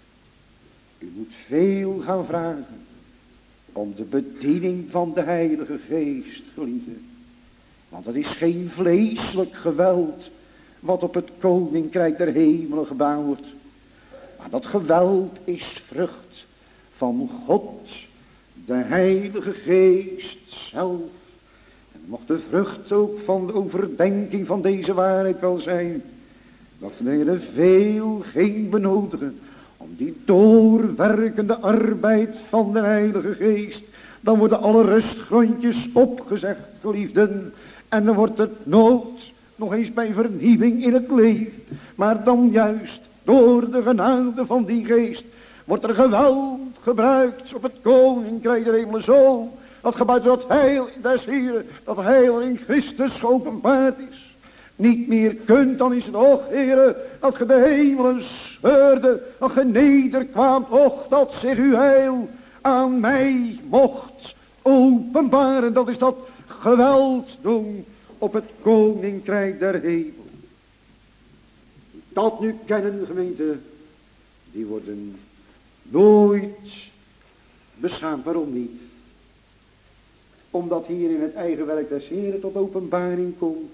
[SPEAKER 2] U moet veel gaan vragen om de bediening van de Heilige Geest, geliefde. Want het is geen vleeselijk geweld wat op het koninkrijk der hemelen gebouwd wordt. Maar dat geweld is vrucht van God, de Heilige Geest zelf. En mocht de vrucht ook van de overdenking van deze waarheid wel zijn, dat de Heer veel ging benodigen om die doorwerkende arbeid van de Heilige Geest. Dan worden alle rustgrondjes opgezegd, geliefden. En dan wordt het nood nog eens bij vernieuwing in het leven. Maar dan juist door de genade van die Geest wordt er geweld gebruikt op het koninkrijk der hemelen, zo dat gebuiten dat heil des Heeren, dat heil in Christus geopenbaard is, niet meer kunt. Dan is het, och Heere, dat ge de hemelen scheurde, dat ge nederkwaamt, och dat zich uw heil aan mij mocht openbaren. Dat is dat geweld doen op het koninkrijk der hemel. Dat nu kennen, gemeente, die worden nooit beschaamd. Waarom niet? Omdat hier in het eigen werk des Heeren tot openbaring komt.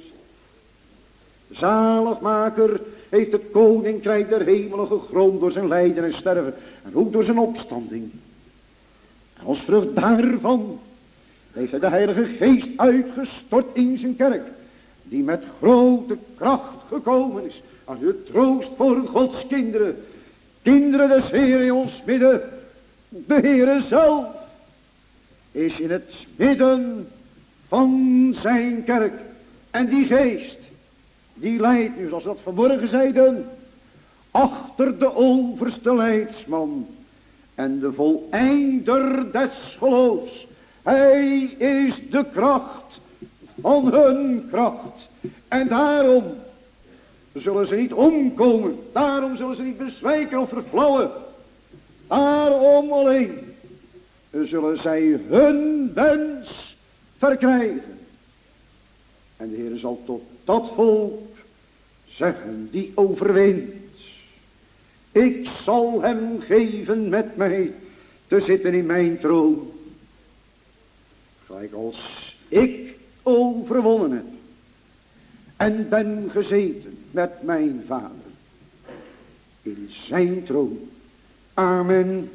[SPEAKER 2] Zaligmaker heeft het koninkrijk der hemelen gegrond door zijn lijden en sterven en ook door zijn opstanding. En als vrucht daarvan heeft hij de Heilige Geest uitgestort in zijn kerk, die met grote kracht gekomen is als de troost voor Gods kinderen, kinderen des Heeren in ons midden. De Heere zelf is in het midden van zijn kerk, en die Geest die leidt nu, zoals we dat vanmorgen zeiden, achter de overste leidsman en de voleinder des geloofs. Hij is de kracht van hun kracht. En daarom zullen ze niet omkomen. Daarom zullen ze niet bezwijken of verflauwen. Daarom alleen zullen zij hun wens verkrijgen. En de Heer zal tot dat volk zeggen die overwint: ik zal hem geven met mij te zitten in mijn troon, gelijk als ik overwonnen heb en ben gezeten met mijn Vader in zijn troon. Amen.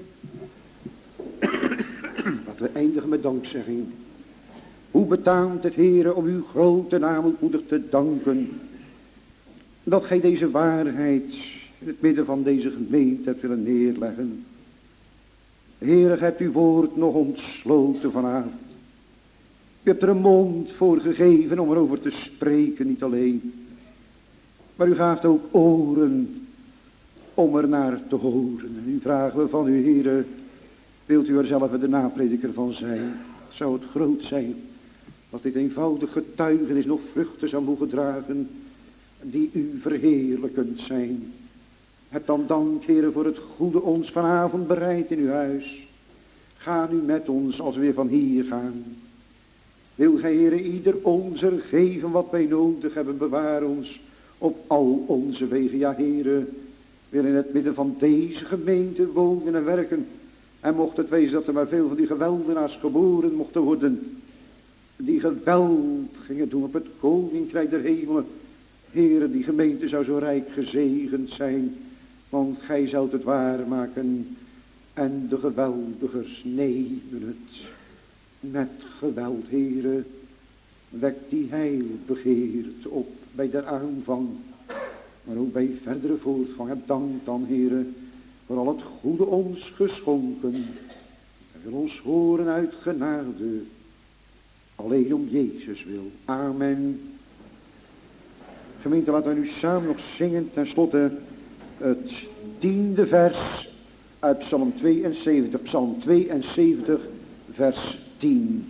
[SPEAKER 2] Laten we eindigen met dankzegging. Hoe betaamt het, Heere, om uw grote naam ootmoedig te danken, dat gij deze waarheid in het midden van deze gemeente hebt willen neerleggen. Heere, gij hebt uw woord nog ontsloten vanavond. U hebt er een mond voor gegeven om erover te spreken, niet alleen. Maar u gaaft ook oren om er naar te horen. En nu vragen we van u, Heere, wilt u er zelf de naprediker van zijn? Zou het groot zijn dat dit eenvoudig getuigenis nog vruchten zou mogen dragen die u verheerlijkend zijn. Heb dan dank, Heere, voor het goede ons vanavond bereid in uw huis. Ga nu met ons als we weer van hier gaan. Wil gij, Heere, ieder onzer geven wat wij nodig hebben. Bewaar ons op al onze wegen. Ja, Heere, wil in het midden van deze gemeente wonen en werken. En mocht het wezen dat er maar veel van die geweldenaars geboren mochten worden. die geweld gingen doen op het koninkrijk der hemelen. Heere, die gemeente zou zo rijk gezegend zijn, want gij zoudt het waarmaken. En de geweldigers nemen het met geweld, Heere. Wek die heilbegeert op bij de aanvang, maar ook bij verdere voortgang. Heb dank dan, Heere, voor al het goede ons geschonken. En wil ons horen uit genade, alleen om Jezus wil. Amen. Gemeente, laten we nu samen nog zingen, ten slotte het 10e vers uit Psalm 72. Psalm 72, vers 10.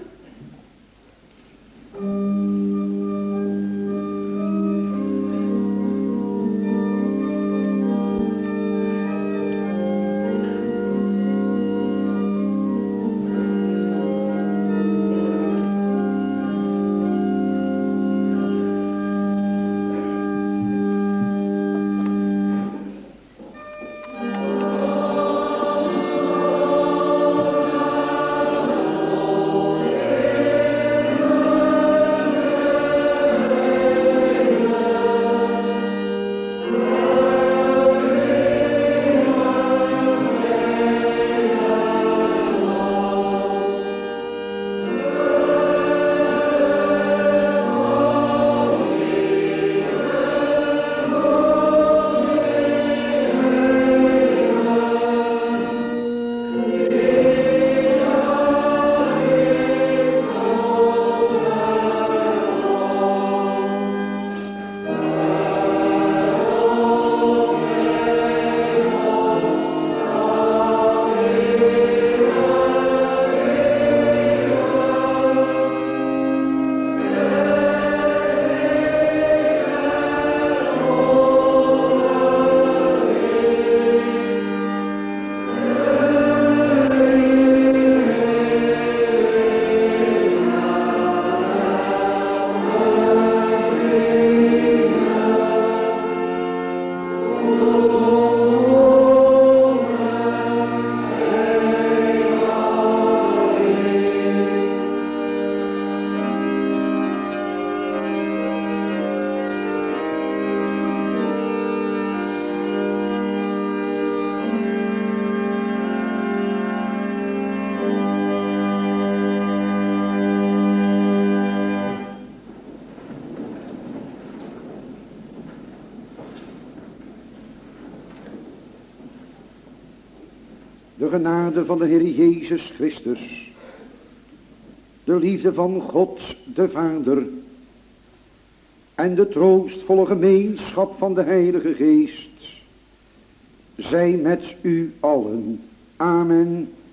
[SPEAKER 2] De genade van de Heer Jezus Christus, de liefde van God de Vader en de troostvolle gemeenschap van de Heilige Geest, zij met u allen. Amen.